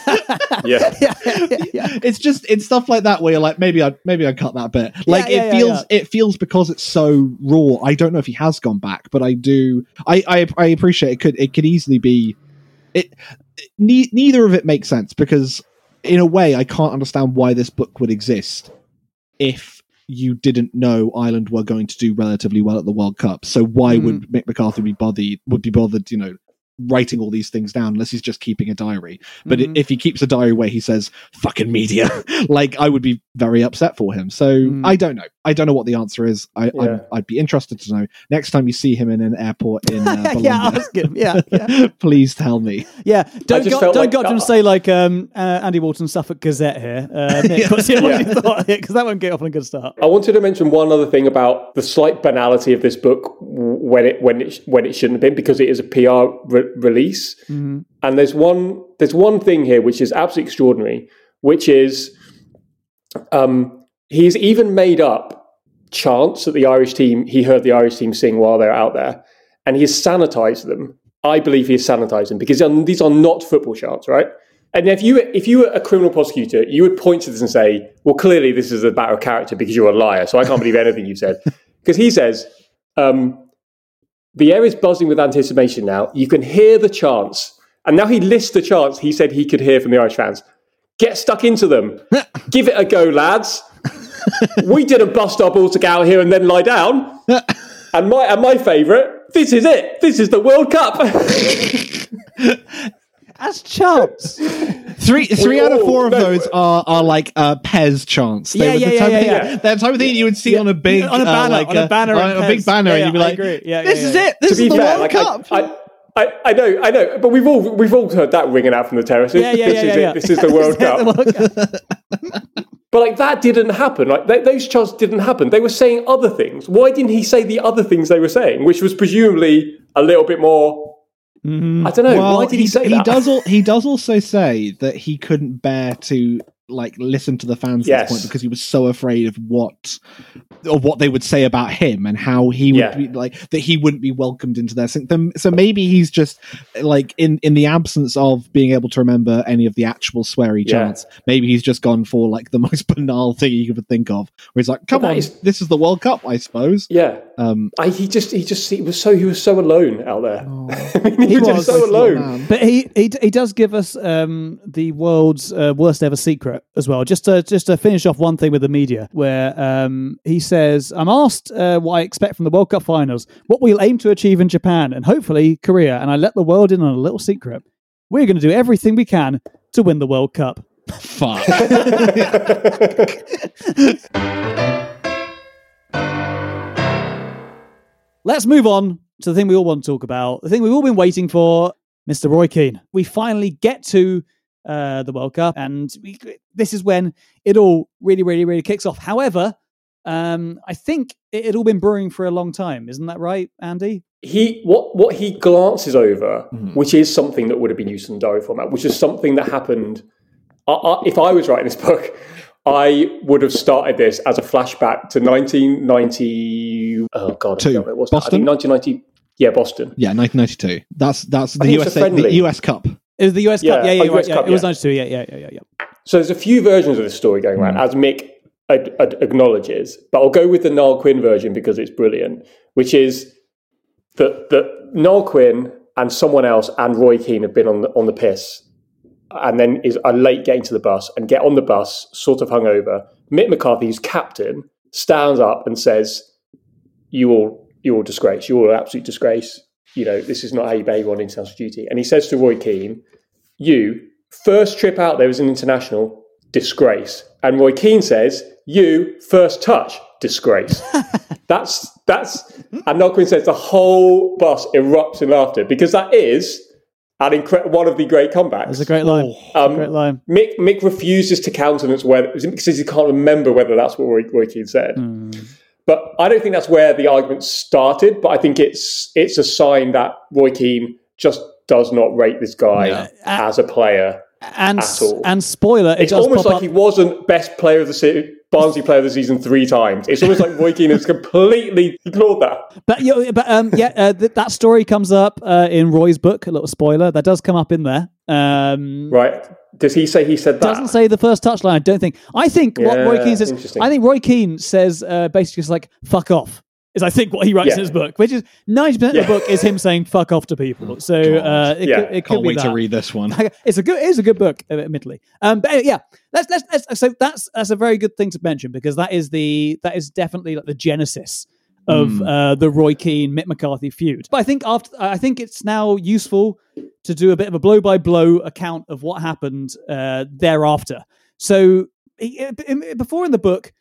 It's stuff like that where you're like, maybe I'd cut that bit. Like it feels because it's so raw. I don't know if he has gone back, but I do. I appreciate it could easily be it. Neither of it makes sense, because in a way, I can't understand why this book would exist if you didn't know Ireland were going to do relatively well at the World Cup. So why would Mick McCarthy be bothered, writing all these things down, unless he's just keeping a diary? But if he keeps a diary where he says "fucking media," like I would be very upset for him. So I don't know. I don't know what the answer is. I'd be interested to know next time you see him in an airport in Bologna. Ask him. Please tell me. Yeah, don't got him say like Andy Walton, Suffolk Gazette here. Nick, what's your thought? Because that won't get off on a good start. I wanted to mention one other thing about the slight banality of this book when it shouldn't have been, because it is a PR release. And there's one thing here which is absolutely extraordinary, which is he's even made up chants that the Irish team, he heard the Irish team sing while they're out there, and he has sanitized them. I believe he has sanitized them, because these are not football chants, right? And if you were a criminal prosecutor, you would point to this and say, well, clearly this is a matter of character because you're a liar, so I can't believe anything you've said. Because he says, the air is buzzing with anticipation now. You can hear the chants. And now he lists the chants he said he could hear from the Irish fans. Get stuck into them. Give it a go, lads. We didn't bust our balls to get out here and then lie down. And my favourite, this is it. This is the World Cup. That's chants. Three out of four of those are like Pez chants. They're the type of thing you would see on a big banner, a big banner, and you'd be like, "This is it. This is the World Cup." I know, but we've all heard that ringing out from the terraces. This is the World Cup. But like that didn't happen. Like those chants didn't happen. They were saying other things. Why didn't he say the other things they were saying, which was presumably a little bit more? I don't know. Well, why did he say that? He does also say that he couldn't bear to like listen to the fans at Yes. this point because he was so afraid of what they would say about him and how he would be like that he wouldn't be welcomed into their system. So maybe he's just like in the absence of being able to remember any of the actual sweary chants, maybe he's just gone for like the most banal thing you could think of, where he's like, come on, this is the World Cup, I suppose. Yeah. He was so alone out there. He was just so alone. But he does give us the world's worst ever secret as well. Just to finish off one thing with the media, where he says, "I'm asked what I expect from the World Cup finals, what we'll aim to achieve in Japan and hopefully Korea, and I let the world in on a little secret. We're going to do everything we can to win the World Cup." Fuck. Let's move on to the thing we all want to talk about, the thing we've all been waiting for, Mr. Roy Keane. We finally get to the World Cup, and this is when it all really, really, really kicks off. However, I think it had all been brewing for a long time. Isn't that right, Andy? What he glances over, which is something that would have been used in the diary format, which is something that happened. If I was writing this book, I would have started this as a flashback to 1990. Oh God, I forget what it was. Boston? I think 1990. Yeah, Boston. Yeah, 1992. That's the US Cup. It was the US Cup. Yeah, US Cup, it was 92. Yeah. So there's a few versions of this story going around, as Mick acknowledges, but I'll go with the Niall Quinn version because it's brilliant, which is that Niall Quinn and someone else and Roy Keane have been on the piss, and then are late getting to the bus and get on the bus sort of hungover. Mick McCarthy, who's captain, stands up and says, "You all disgrace. You all absolute disgrace. You know, this is not how you behave on international duty." And he says to Roy Keane, "You, first trip out there as an international, disgrace." And Roy Keane says, "You, first touch, disgrace." That's and Niall Quinn says the whole bus erupts in laughter because that is one of the great comebacks. It's a great line. Great line. Mick refuses to countenance whether, because he can't remember whether that's what Roy Keane said. But I don't think that's where the argument started. But I think it's a sign that Roy Keane just does not rate this guy as a player at all. And spoiler, it's almost like he wasn't best player of the Barnsley player of the season 3 times. It's almost like Roy Keane has completely ignored that. But that story comes up in Roy's book. A little spoiler that does come up in there. Right? Does he say he said that? Doesn't say the first touchline. I don't think. I think what Roy Keane says. I think Roy Keane says basically just like "fuck off." Is I think what he writes in his book, which is 90% of the book is him saying "fuck off" to people. So it could can't be wait that. to read this one. It's a good book, admittedly. But yeah, let's. So that's a very good thing to mention because that is definitely like the genesis of the Roy Keane Mick McCarthy feud. But I think it's now useful to do a bit of a blow by blow account of what happened thereafter. So before in the book,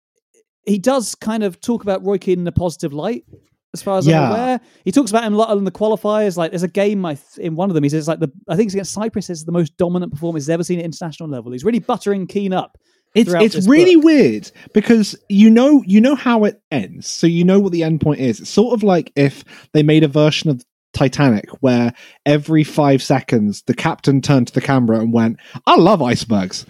he does kind of talk about Roy Keane in a positive light, as far as I'm aware. He talks about him a lot in the qualifiers. Like, there's a game in one of them. He says, I think it's against Cyprus. Is the most dominant performance he's ever seen at international level. He's really buttering Keane up. It's really weird because you know how it ends, so you know what the end point is. It's sort of like if they made a version of Titanic where every 5 seconds the captain turned to the camera and went, "I love icebergs."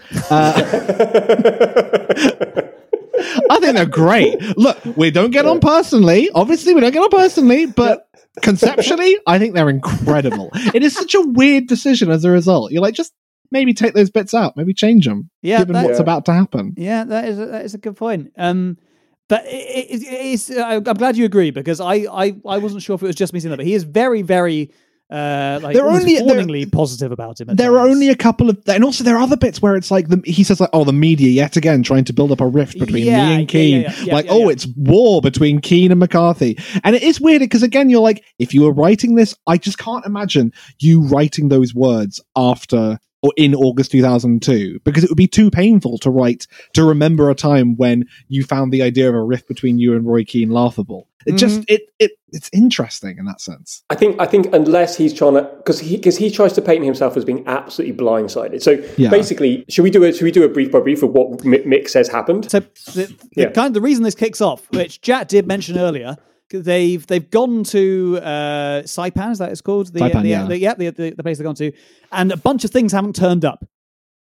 I think they're great. Look, we don't get on personally. Obviously, we don't get on personally, but conceptually, I think they're incredible. It is such a weird decision as a result. You're like, just maybe take those bits out, maybe change them, given what's about to happen. Yeah, that is a good point. But it's, I'm glad you agree because I wasn't sure if it was just me saying that, but he is very, very warningly positive about him. There are only a couple of, and also there are other bits where it's like he says like, "Oh, the media yet again trying to build up a rift between me and Keane." It's war between Keane and McCarthy, and it is weird because again, you're like, if you were writing this, I just can't imagine you writing those words after or in August 2002 because it would be too painful to remember a time when you found the idea of a rift between you and Roy Keane laughable. It just it's interesting in that sense. I think unless he's trying to because he tries to paint himself as being absolutely blindsided. So basically, should we do a brief by brief of what Mick says happened? So the reason this kicks off, which Jack did mention earlier, they've gone to Saipan, is that it's called? The place they've gone to, and a bunch of things haven't turned up.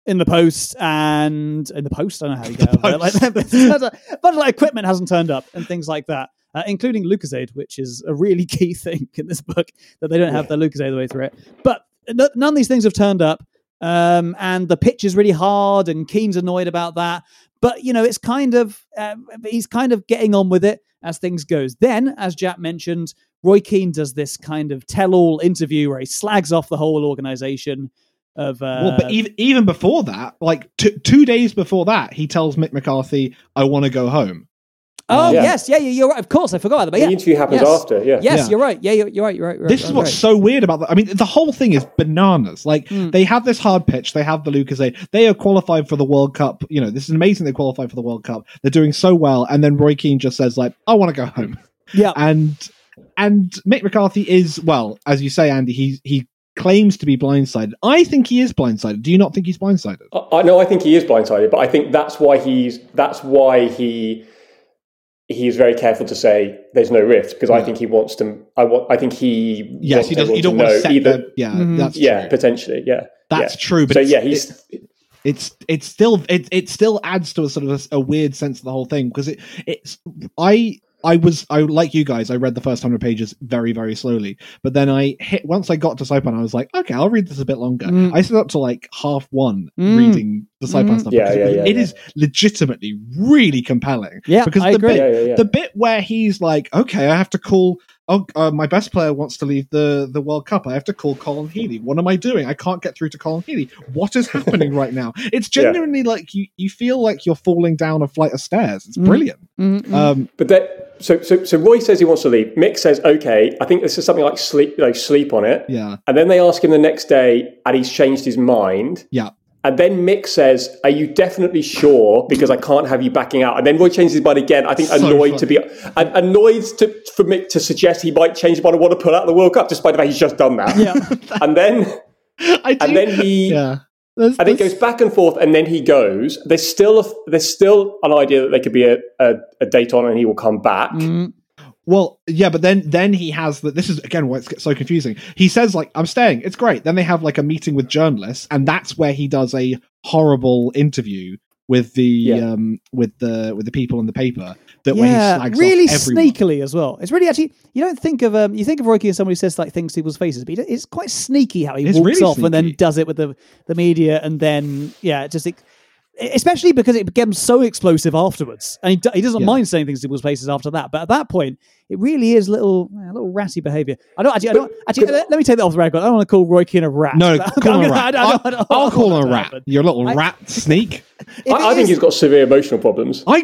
in the post, and in the post, I don't know how you go. But equipment hasn't turned up and things like that, including Lucozade, which is a really key thing in this book that they don't have their Lucozade the way through it. But none of these things have turned up, and the pitch is really hard, and Keane's annoyed about that. But it's kind of he's kind of getting on with it as things goes. Then, as Jack mentioned, Roy Keane does this kind of tell-all interview where he slags off the whole organization. But even before that, like 2 days before that, he tells Mick McCarthy, "I want to go home." Oh yes, you're right. Of course, I forgot about that. The interview happens after. Yes, you're right. You're right. This is what's so weird about that. I mean, the whole thing is bananas. Like they have this hard pitch, they have the Lucozade, they are qualified for the World Cup. This is amazing. They qualified for the World Cup. They're doing so well, and then Roy Keane just says, "like, I want to go home." Yeah, and Mick McCarthy is, well, as you say, Andy, he claims to be blindsided. I think he is blindsided. Do you not think he's blindsided? No, I think he is blindsided, but I think that's why he is very careful to say there's no rift, because I think he wants to. I think he. Yes, he doesn't. You don't want to set either. That's true. Potentially. That's true. But so he's. It still adds to a sort of a weird sense of the whole thing, because I like you guys, I read the first 100 pages very, very slowly. But then once I got to Saipan, I was like, okay, I'll read this a bit longer. I stood up to like 1:30 reading the Saipan stuff. It is legitimately really compelling. Yeah, because I agree. The bit where he's like, okay, I have to call... my best player wants to leave the World Cup. I have to call Colin Healy. What am I doing? I can't get through to Colin Healy. What is happening right now? It's genuinely like you feel like you're falling down a flight of stairs. It's brilliant. So Roy says he wants to leave. Mick says, okay, I think this is something like sleep on it. Yeah. And then they ask him the next day, and he's changed his mind. Yeah. And then Mick says, are you definitely sure? Because I can't have you backing out. And then Roy changes his mind again. I think annoyed for Mick to suggest he might change his mind and want to pull out of the World Cup, despite the fact he's just done that. Yeah. And then it goes back and forth, and then he goes. There's still an idea that there could be a date on, and he will come back. Well, yeah, but then he has that. This is again why it's so confusing. He says like, "I'm staying. It's great." Then they have like a meeting with journalists, and that's where he does a horrible interview with the people in the paper. That where he slags really off everyone. Sneakily as well. It's really actually, you don't think of you think of Roy Keane as somebody who says like things to people's faces, but it's quite sneaky how he walks really off sneaky. and then does it with the media, and then especially because it becomes so explosive afterwards, and he doesn't mind saying things to people's faces after that. But at that point, it really is little ratty behaviour. Let me take that off the record. I don't want to call Roy Keane a rat. No, call him a rat. I'll call him a rat. You're a little rat sneak. I think he's got severe emotional problems. I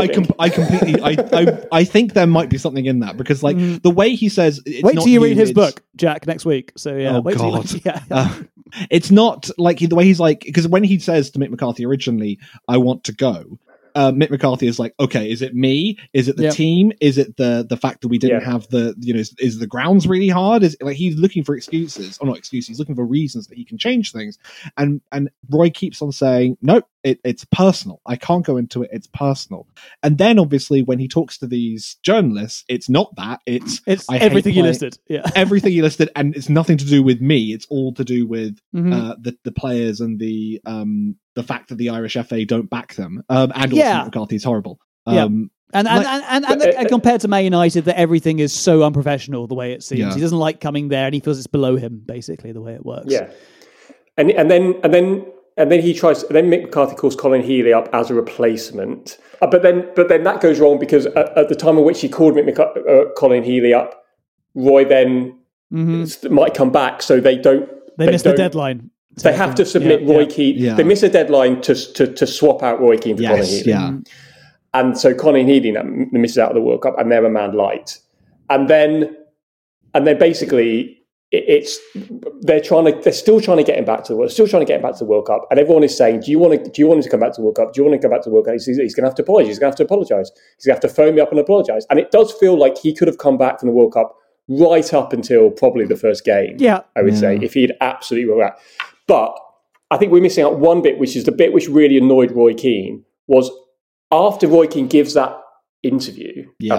think there might be something in that, because like the way he says, wait till you read his book, Jack, next week. So yeah, wait till you it's not like the way he's like, because when he says to Mick McCarthy originally, "I want to go," Mick McCarthy is like, okay, is it me? Is it the team? Is it the fact that we didn't have is the grounds really hard? Is like he's looking for excuses, or not excuses, he's looking for reasons that he can change things. And Roy keeps on saying, nope, it's personal. I can't go into it. It's personal. And then obviously when he talks to these journalists, it's not that. It's everything you listed. Yeah. Everything you listed, and it's nothing to do with me. It's all to do with the players and the fact that the Irish FA don't back them. And also McCarthy's horrible. And compared to Man United, that everything is so unprofessional the way it seems. Yeah. He doesn't like coming there, and he feels it's below him, basically, the way it works. Yeah. And then he tries. Then Mick McCarthy calls Colin Healy up as a replacement. But then that goes wrong, because at the time in which he called Colin Healy up, Roy then might come back, so they don't. They miss the deadline. They have to submit Roy Keane. Yeah. They miss a deadline to swap out Roy Keane for Colin Healy. Yeah. And so Colin Healy now misses out of the World Cup, and they're a man light. And then basically they're still trying to get him back to the World. Still trying to get him back to the World Cup, and everyone is saying, "Do you want him to come back to the World Cup? Do you want him to come back to the World Cup?" He's going to have to apologise. He's going to have to apologise. He's going to have to phone me up and apologise. And it does feel like he could have come back from the World Cup right up until probably the first game. Yeah, I would say, if he'd absolutely were right. But I think we're missing out one bit, which is the bit which really annoyed Roy Keane, was after Roy Keane gives that interview about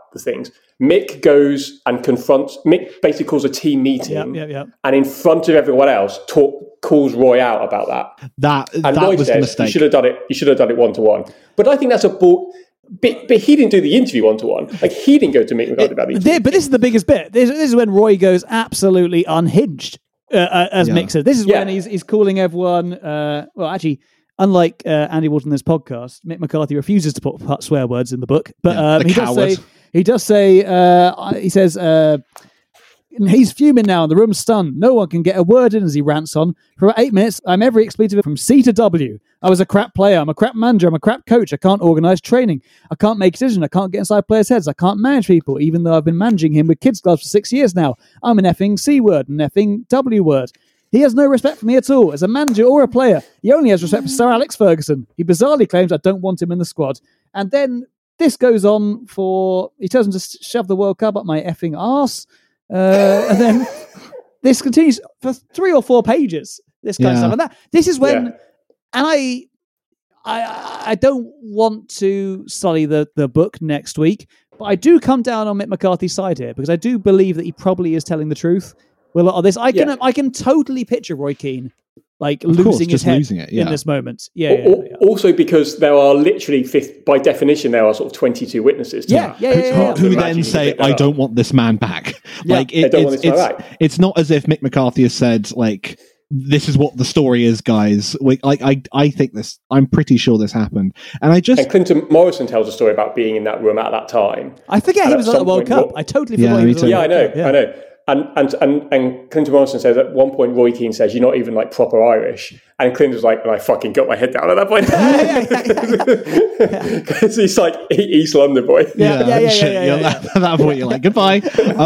the things. Mick goes and confronts. Mick basically calls a team meeting, and in front of everyone else, calls Roy out about that. That Roy was says, the mistake. You should have done it. You should have done it 1-to-1. But I think that's a ball. But he didn't do the interview 1-to-1. Like, he didn't go to Mick McCarthy about the interview. But this is the biggest bit. This is when Roy goes absolutely unhinged, as Mick says. This is when he's calling everyone. Well, actually, unlike Andy Walton in this podcast, Mick McCarthy refuses to put swear words in the book. But he does say, he says, he's fuming now and the room's stunned. No one can get a word in as he rants on. For 8 minutes, I'm every expletive from C to W. I was a crap player. I'm a crap manager. I'm a crap coach. I can't organise training. I can't make decisions. I can't get inside players' heads. I can't manage people, even though I've been managing him with kids' gloves for 6 years now. I'm an effing C word, an effing W word. He has no respect for me at all, as a manager or a player. He only has respect for Sir Alex Ferguson. He bizarrely claims I don't want him in the squad. And then this goes on he tells him to shove the World Cup up my effing arse. And then this continues for 3 or 4 pages, this kind of stuff. And this is when, and I don't want to sully the book next week, but I do come down on Mick McCarthy's side here, because I do believe that he probably is telling the truth with a lot of this. I can totally picture Roy Keane losing his head in this moment. Also because there are literally, by definition, there are sort of 22 witnesses. Who then say, I don't want this man back. It's not as if Mick McCarthy has said, like, this is what the story is, guys. I think this, I'm pretty sure this happened. And Clinton Morrison tells a story about being in that room at that time. I forget he was at the World Cup. I totally forgot he was at the World Cup. I know. And Clinton Morrison says at one point, Roy Keane says, "You're not even like proper Irish." And Clinton's like, "I fucking got my head down at that point." Because he's like East London boy. At that point, you're like, goodbye.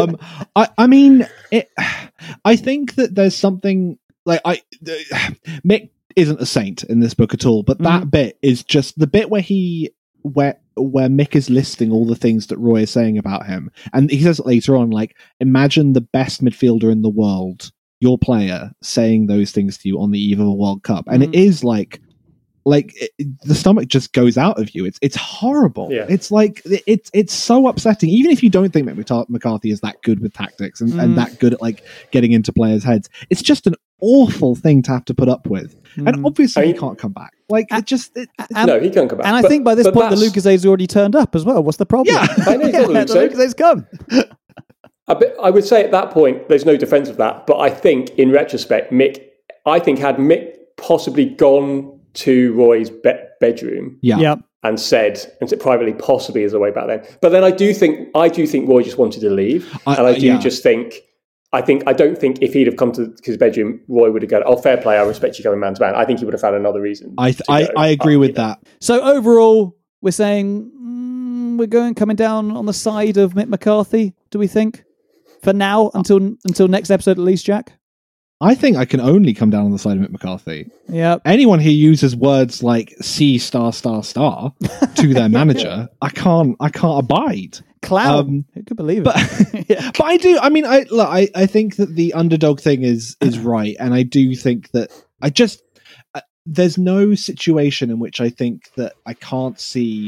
I think that there's something like Mick isn't a saint in this book at all, but that bit is just the bit where Mick is listing all the things that Roy is saying about him. And he says it later on, like, imagine the best midfielder in the world, your player, saying those things to you on the eve of a World Cup. And it is the stomach just goes out of you. It's horrible. Yeah. It's like, it's so upsetting. Even if you don't think Mick McCarthy is that good with tactics and that good at like getting into players' heads, it's just an awful thing to have to put up with. And obviously he can't come back. Like, no, he can't come back. And I think by this point the Lucase's already turned up as well. What's the problem? Yeah, I know the Lucase's come. I would say at that point there's no defense of that, but I think in retrospect, had Mick possibly gone to Roy's bedroom, and said privately, possibly as a way back then. But then I do think Roy just wanted to leave, I don't think if he'd have come to his bedroom, Roy would have gone, "Oh, fair play, I respect you going man to man." I think he would have found another reason. I agree with that. So overall, we're saying we're coming down on the side of Mick McCarthy. Do we think for now until next episode at least, Jack? I think I can only come down on the side of Mick McCarthy. Yeah. Anyone who uses words like C*** to their manager, I can't abide. Clown. Who could believe it? But I do. I mean, I think that the underdog thing is right, and I do think that there's no situation in which I think that I can't see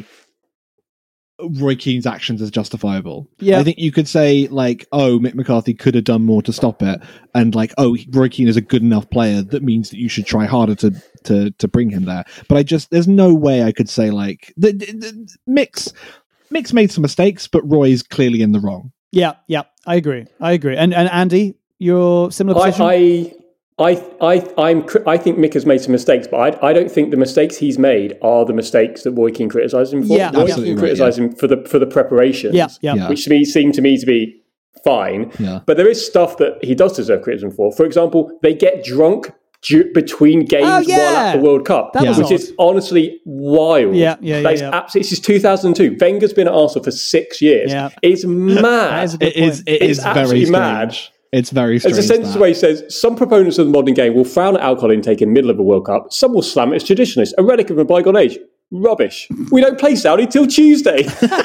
Roy Keane's actions as justifiable. Yeah. I think you could say like, oh, Mick McCarthy could have done more to stop it, and like, oh, Roy Keane is a good enough player that means that you should try harder to bring him there. But there's no way I could say like Mick's made some mistakes, but Roy's clearly in the wrong. Yeah, I agree. And Andy, your similar position? I think Mick has made some mistakes, but I don't think the mistakes he's made are the mistakes that Roy Keane criticised him for. Yeah, Roy Keane criticised him for the preparations, which seemed to me to be fine. Yeah. But there is stuff that he does deserve criticism for. For example, they get drunk between games while at the World Cup, which is honestly wild. Absolutely. This is 2002. Wenger's been at Arsenal for 6 years. Yeah. It's mad. It is absolutely mad. It's very strange. There's a sentence where he says, some proponents of the modern game will frown at alcohol intake in the middle of a World Cup. Some will slam it as traditionalist, a relic of a bygone age. Rubbish. We don't play Saudi till Tuesday.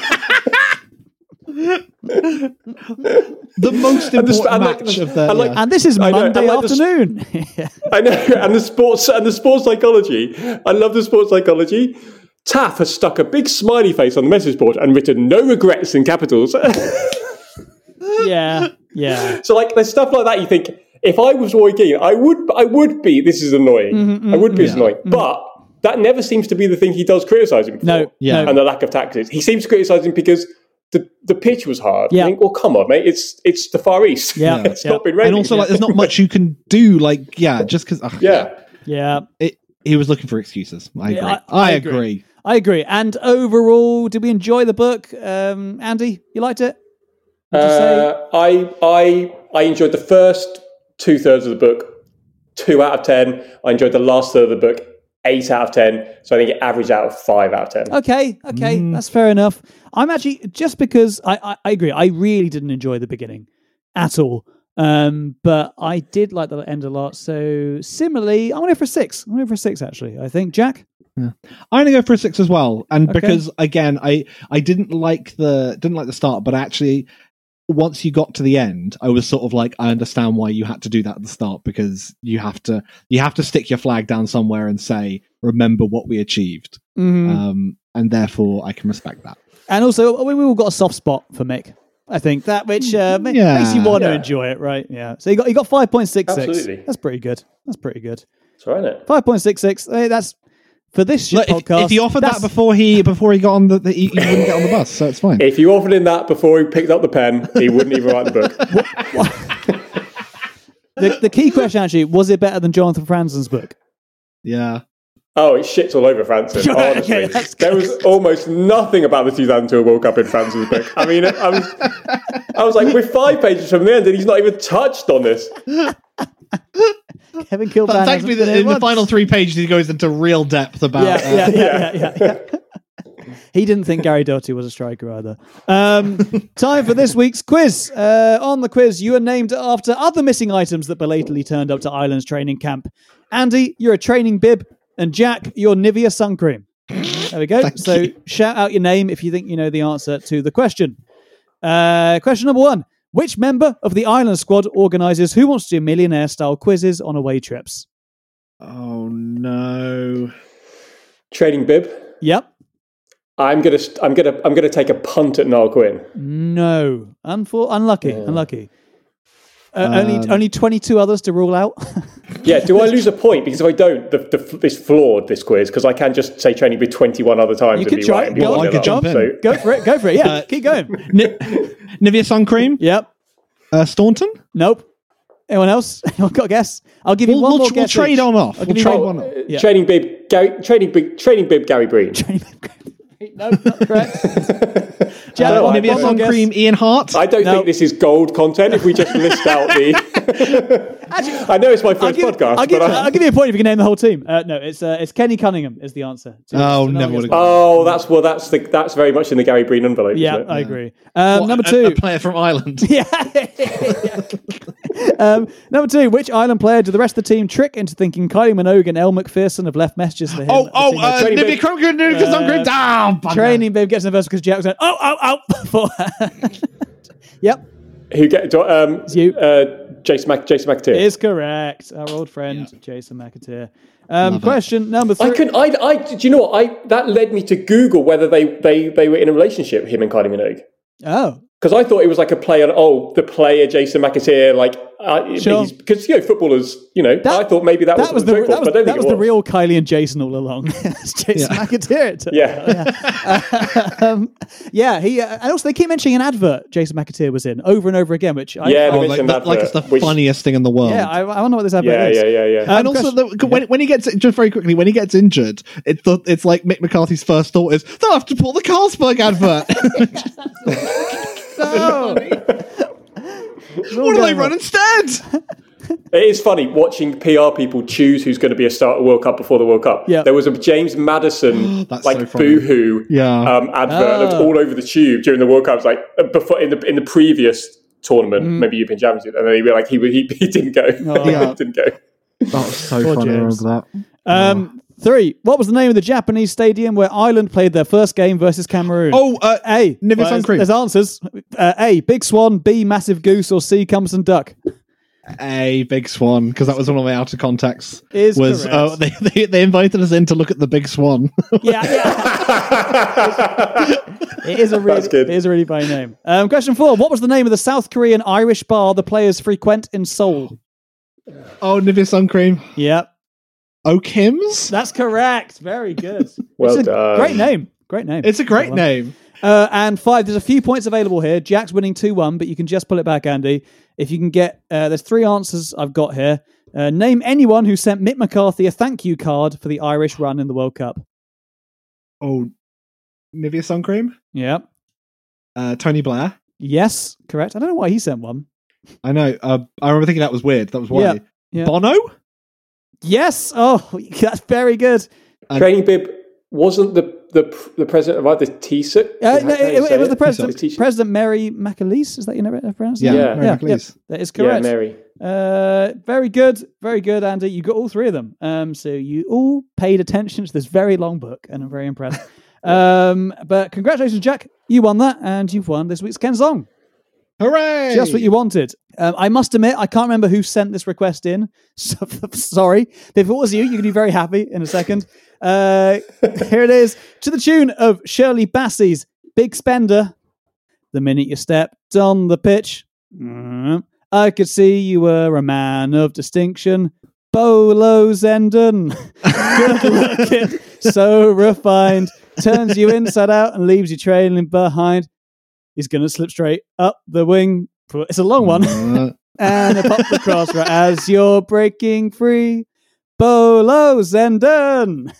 The most important match of the... And this is Monday afternoon. I know. And the sports psychology. I love the sports psychology. Taff has stuck a big smiley face on the message board and written "no regrets" in capitals. Yeah. So like, there's stuff like that. You think if I was Roy Keane, I would be. This is annoying. I would be annoying, but that never seems to be the thing he does criticise him for. No. And the lack of tactics. He seems to criticise him because the pitch was hard. Yeah. I think, well, come on, mate. It's the Far East. Yeah. It's not been raining. And also, like, there's not much you can do. Like, just because. Yeah. He was looking for excuses. I agree. I agree. I agree. And overall, did we enjoy the book? Andy, you liked it? Would you say? I enjoyed the first 2/3 of the book, 2 out of 10. I enjoyed the last third of the book, 8 out of 10. So I think it averaged out of 5 out of 10. Okay, that's fair enough. I'm actually, just because I agree, I really didn't enjoy the beginning at all. But I did like the end a lot. So similarly, I'm going to go for a 6. I'm going to go for a 6, actually. I think. Jack? Yeah. I'm going to go for a 6 as well. And because, again, I didn't like the start, but actually, once you got to the end, I was sort of like, I understand why you had to do that at the start, because you have to stick your flag down somewhere and say, remember what we achieved. And therefore, I can respect that. And also, we all got a soft spot for Mick. I think that which makes you want to enjoy it, right? Yeah. So you got 5.66. Absolutely. That's pretty good. That's pretty good. That's all right, isn't it? 5.66. Hey, that's for this podcast. If you offered that before he got on he wouldn't get on the bus, so it's fine. If you offered him that before he picked up the pen, he wouldn't even write the book. The key question actually, was it better than Jonathan Franzen's book? Yeah. Oh, it shits all over Francis. Honestly, there was almost nothing about the 2002 World Cup in Francis' book. I mean, I was like, we're 5 pages from the end, and he's not even touched on this. Kevin Kilbane. Thankfully, in the final 3 pages, he goes into real depth about. Yeah. He didn't think Gary Doherty was a striker either. Time for this week's quiz. On the quiz, you are named after other missing items that belatedly turned up to Ireland's training camp. Andy, you're a training bib. And Jack, your Nivea sun cream. There we go. So shout out your name if you think you know the answer to the question. Question number 1. Which member of the Ireland squad organises Who Wants to Be a Millionaire style quizzes on away trips? Oh no. Training bib. Yep. I'm gonna take a punt at Niall Quinn. No. Unlucky. Only 22 others to rule out. Yeah, do I lose a point? Because if I don't, it's flawed, this quiz, because I can just say training bib 21 other times you and could be try. right. I could jump in. So. Go for it. Yeah, keep going. Nivea sun cream? Yep. Staunton? Nope. Anyone else? Anyone got a guess? I'll give you one more guess. We'll trade on off. Yeah. Training bib Gary Breen. No, not correct. Nivea sun cream Ian Hart? I don't think this is gold content if we just list out the... Actually, I know it's my first podcast. I'll give you a point if you can name the whole team. No, it's Kenny Cunningham is the answer. Never would have. Oh, that's very much in the Gary Breen envelope. Yeah, isn't it? I agree. Number 2. A player from Ireland. Yeah. Number 2. Which Ireland player did the rest of the team trick into thinking Kylie Minogue and Elle Macpherson have left messages for him? Nivea sun cream down. Training bib gets nervous because Jack's going, for her. Yep. Who get you? Jason McAteer Is correct. Our old friend Jason McAteer. Question number 3. Do you know what? That led me to Google whether they were in a relationship, him and Kylie Minogue. Oh. Because I thought it was like a play on, the player Jason McAteer, sure. Because I footballers, thought maybe that was the joke, but I don't think it was. The real Kylie and Jason all along. It's Jason McAteer. He and also they keep mentioning an advert Jason McAteer was in over and over again, which like it's the funniest thing in the world. Yeah, I wonder what this advert is. Yeah. And also, when he gets just very quickly, when he gets injured, it's like Mick McCarthy's first thought is they'll have to pull the Carlsberg advert. No. What do they run instead? It is funny watching PR people choose who's going to be a start at World Cup before the World Cup. Yeah. There was a James Madison boohoo advert all over the tube during the World Cup. Like before in the previous tournament, maybe European Championship, and then he didn't go. He didn't go. That was so funny. I remember that. 3. What was the name of the Japanese stadium where Ireland played their first game versus Cameroon? A. Nivea sun cream. There's answers. A. Big Swan. B. Massive Goose. Or C. Cumberson Duck. A Big Swan, because that was one of my out of contexts. Is was they invited us in to look at the Big Swan. Yeah. It is a really funny name. Question 4. What was the name of the South Korean Irish bar the players frequent in Seoul? Oh, Nivea Sun Cream. Yep. O'Kim's? That's correct. Very good. Well it's a done. Great name. Great name. It's a great name. And 5, there's a few points available here. Jack's winning 2-1, but you can just pull it back, Andy. If you can get, there's 3 answers I've got here. Name anyone who sent Mick McCarthy a thank you card for the Irish run in the World Cup. Oh, Nivea Sun Cream? Yep. Tony Blair? Yes, correct. I don't know why he sent one. I know. I remember thinking that was weird. That was why. Yeah. Bono? Yes. Oh, that's very good. Training bib wasn't the president of the TSUC? No, it was the president. President Mary McAleese. Is that you never pronounced? Yeah, Mary McAleese. That is correct. Yeah, Mary. Very good, Andy. You got all 3 of them. So you all paid attention to this very long book, and I'm very impressed. But congratulations, Jack. You won that, and you've won this week's Ken Song. Hooray! Just what you wanted. I must admit, I can't remember who sent this request in. So, sorry. If it was you, you're going to be very happy in a second. Here it is. To the tune of Shirley Bassey's Big Spender. The minute you stepped on the pitch, I could see you were a man of distinction. Bolo Zenden. Good looking. So refined. Turns you inside out and leaves you trailing behind. He's going to slip straight up the wing. It's a long one. And a pop across right as you're breaking free. Bolo Zenden.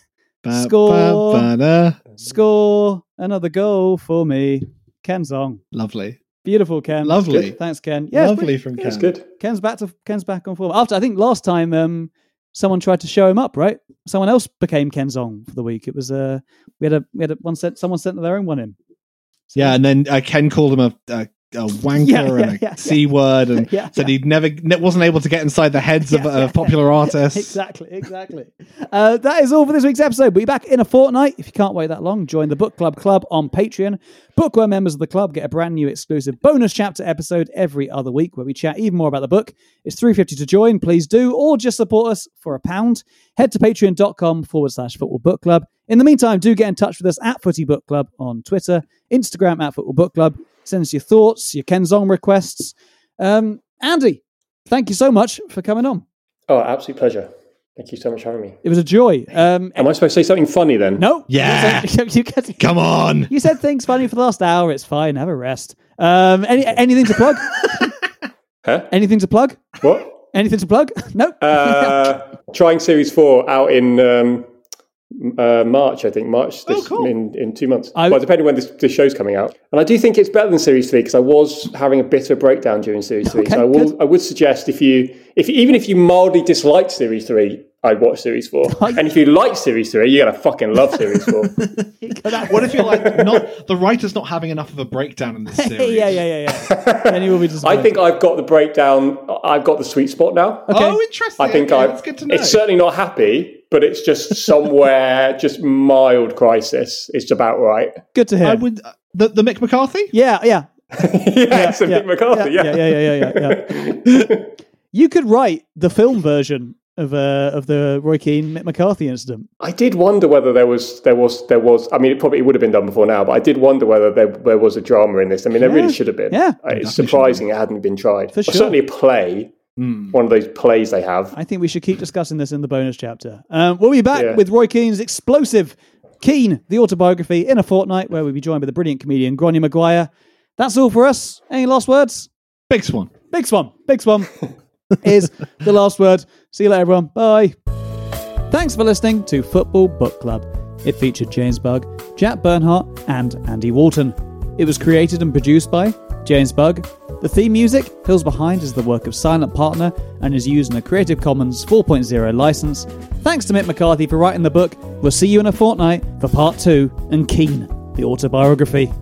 Score another goal for me. Ken Song. Lovely. Beautiful, Ken. Lovely. Thanks, Ken. Yeah, lovely from Ken. That's good. Ken's back on form. After I think last time someone tried to show him up, right? Someone else became Ken Song for the week. It was someone sent their own one in. So, yeah, and then Ken called him a wanker and a C word, and said he wasn't able to get inside the heads of popular artists. Exactly. That is all for this week's episode. We'll be back in a fortnight. If you can't wait that long, join the Book Club on Patreon. Bookworm members of the club get a brand new exclusive bonus chapter episode every other week where we chat even more about the book. It's $3.50 to join. Please do, or just support us for £1. Head to patreon.com/Football Book Club. In the meantime, do get in touch with us at Footy Book Club on Twitter, Instagram at Football Book Club. Send us your thoughts, your Ken Song requests. Andy, thank you so much for coming on. Oh, absolute pleasure. Thank you so much for having me. It was a joy. Am I supposed to say something funny then? No. Yeah. Come on. You said things funny for the last hour. It's fine. Have a rest. Anything to plug? Huh? Anything to plug? What? Anything to plug? Nope. Trying Series 4 out in March, I think. March cool. in 2 months. Well, depending when this show's coming out. And I do think it's better than Series 3 because I was having a bit of a breakdown during Series 3. Okay, so I would suggest if you mildly disliked Series 3, I'd watch Series 4. And if you like Series 3, you're going to fucking love Series 4. What if you're like, the writer's not having enough of a breakdown in this series? Yeah. Then you will be disappointed. I think I've got the breakdown. I've got the sweet spot now. Okay. Oh, interesting. I think that's good to know. It's certainly not happy, but it's just somewhere, just mild crisis. It's about right. Good to hear. I would the Mick McCarthy? Yeah, it's a Mick McCarthy. Yeah. You could write the film version of the Roy Keane Mick McCarthy incident. I did wonder whether there was. I mean, it probably would have been done before now, but I did wonder whether there was a drama in this. I mean, there really should have been. Yeah, it's surprising it hadn't been tried. For sure. Certainly a play. One of those plays they have. I think we should keep discussing this in the bonus chapter. We'll be back with Roy Keane's explosive Keane, the autobiography, in a fortnight, where we'll be joined by the brilliant comedian Gráinne Maguire. That's all for us. Any last words? Big Swan is the last word. See you later, everyone. Bye. Thanks for listening to Football Book Club. It featured James Bugg, Jack Bernhardt, and Andy Walton. It was created and produced by James Bugg. The theme music, Hills Behind, is the work of Silent Partner and is used in a Creative Commons 4.0 license. Thanks to Mick McCarthy for writing the book. We'll see you in a fortnight for part 2 and Keane, the autobiography.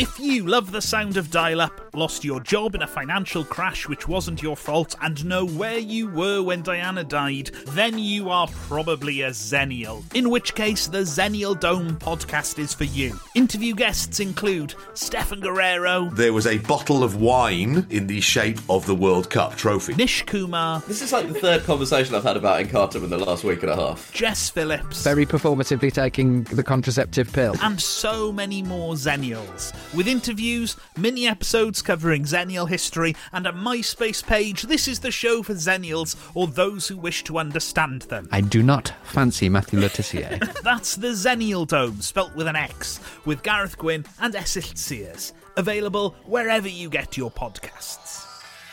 If you love the sound of dial-up, lost your job in a financial crash which wasn't your fault, and know where you were when Diana died, then you are probably a Zennial. In which case, the Zennial Dome podcast is for you. Interview guests include Stefan Guerrero. There was a bottle of wine in the shape of the World Cup trophy. Nish Kumar. This is like the third conversation I've had about Encarta in the last week and a half. Jess Phillips. Very performatively taking the contraceptive pill. And so many more Zennials. With interviews, mini episodes covering Zennial history, and a MySpace page. This is the show for Zennials, or those who wish to understand them. I do not fancy Matthew Le Tissier. That's the Zennial Dome, spelt with an X, with Gareth Gwynn and Esyll Sears. Available wherever you get your podcasts.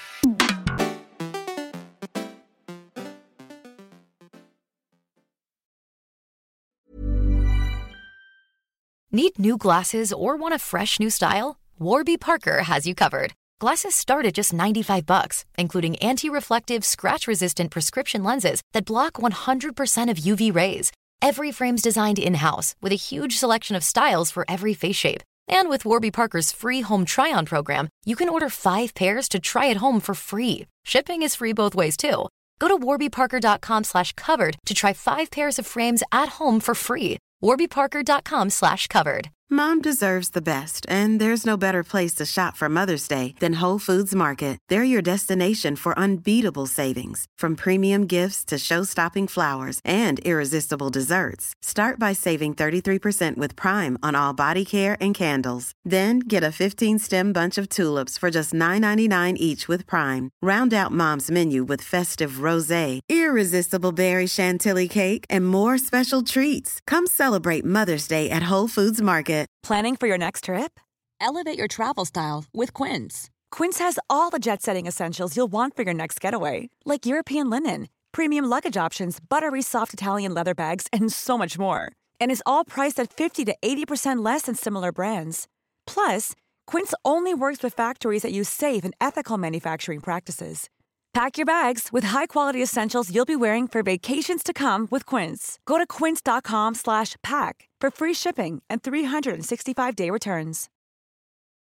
Need new glasses or want a fresh new style? Warby Parker has you covered. Glasses start at just $95, including anti-reflective, scratch-resistant prescription lenses that block 100% of UV rays. Every frame's designed in-house with a huge selection of styles for every face shape. And with Warby Parker's free home try-on program, you can order 5 pairs to try at home for free. Shipping is free both ways, too. Go to warbyparker.com/covered to try 5 pairs of frames at home for free. warbyparker.com/covered. Mom deserves the best, and there's no better place to shop for Mother's Day than Whole Foods Market. They're your destination for unbeatable savings, from premium gifts to show-stopping flowers and irresistible desserts. Start by saving 33% with Prime on all body care and candles. Then get a 15-stem bunch of tulips for just $9.99 each with Prime. Round out Mom's menu with festive rosé, irresistible berry chantilly cake, and more special treats. Come celebrate Mother's Day at Whole Foods Market. Planning for your next trip? Elevate your travel style with Quince. Quince has all the jet-setting essentials you'll want for your next getaway, like European linen, premium luggage options, buttery soft Italian leather bags, and so much more. And is all priced at 50 to 80% less than similar brands. Plus, Quince only works with factories that use safe and ethical manufacturing practices. Pack your bags with high-quality essentials you'll be wearing for vacations to come with Quince. Go to quince.com/pack for free shipping and 365-day returns.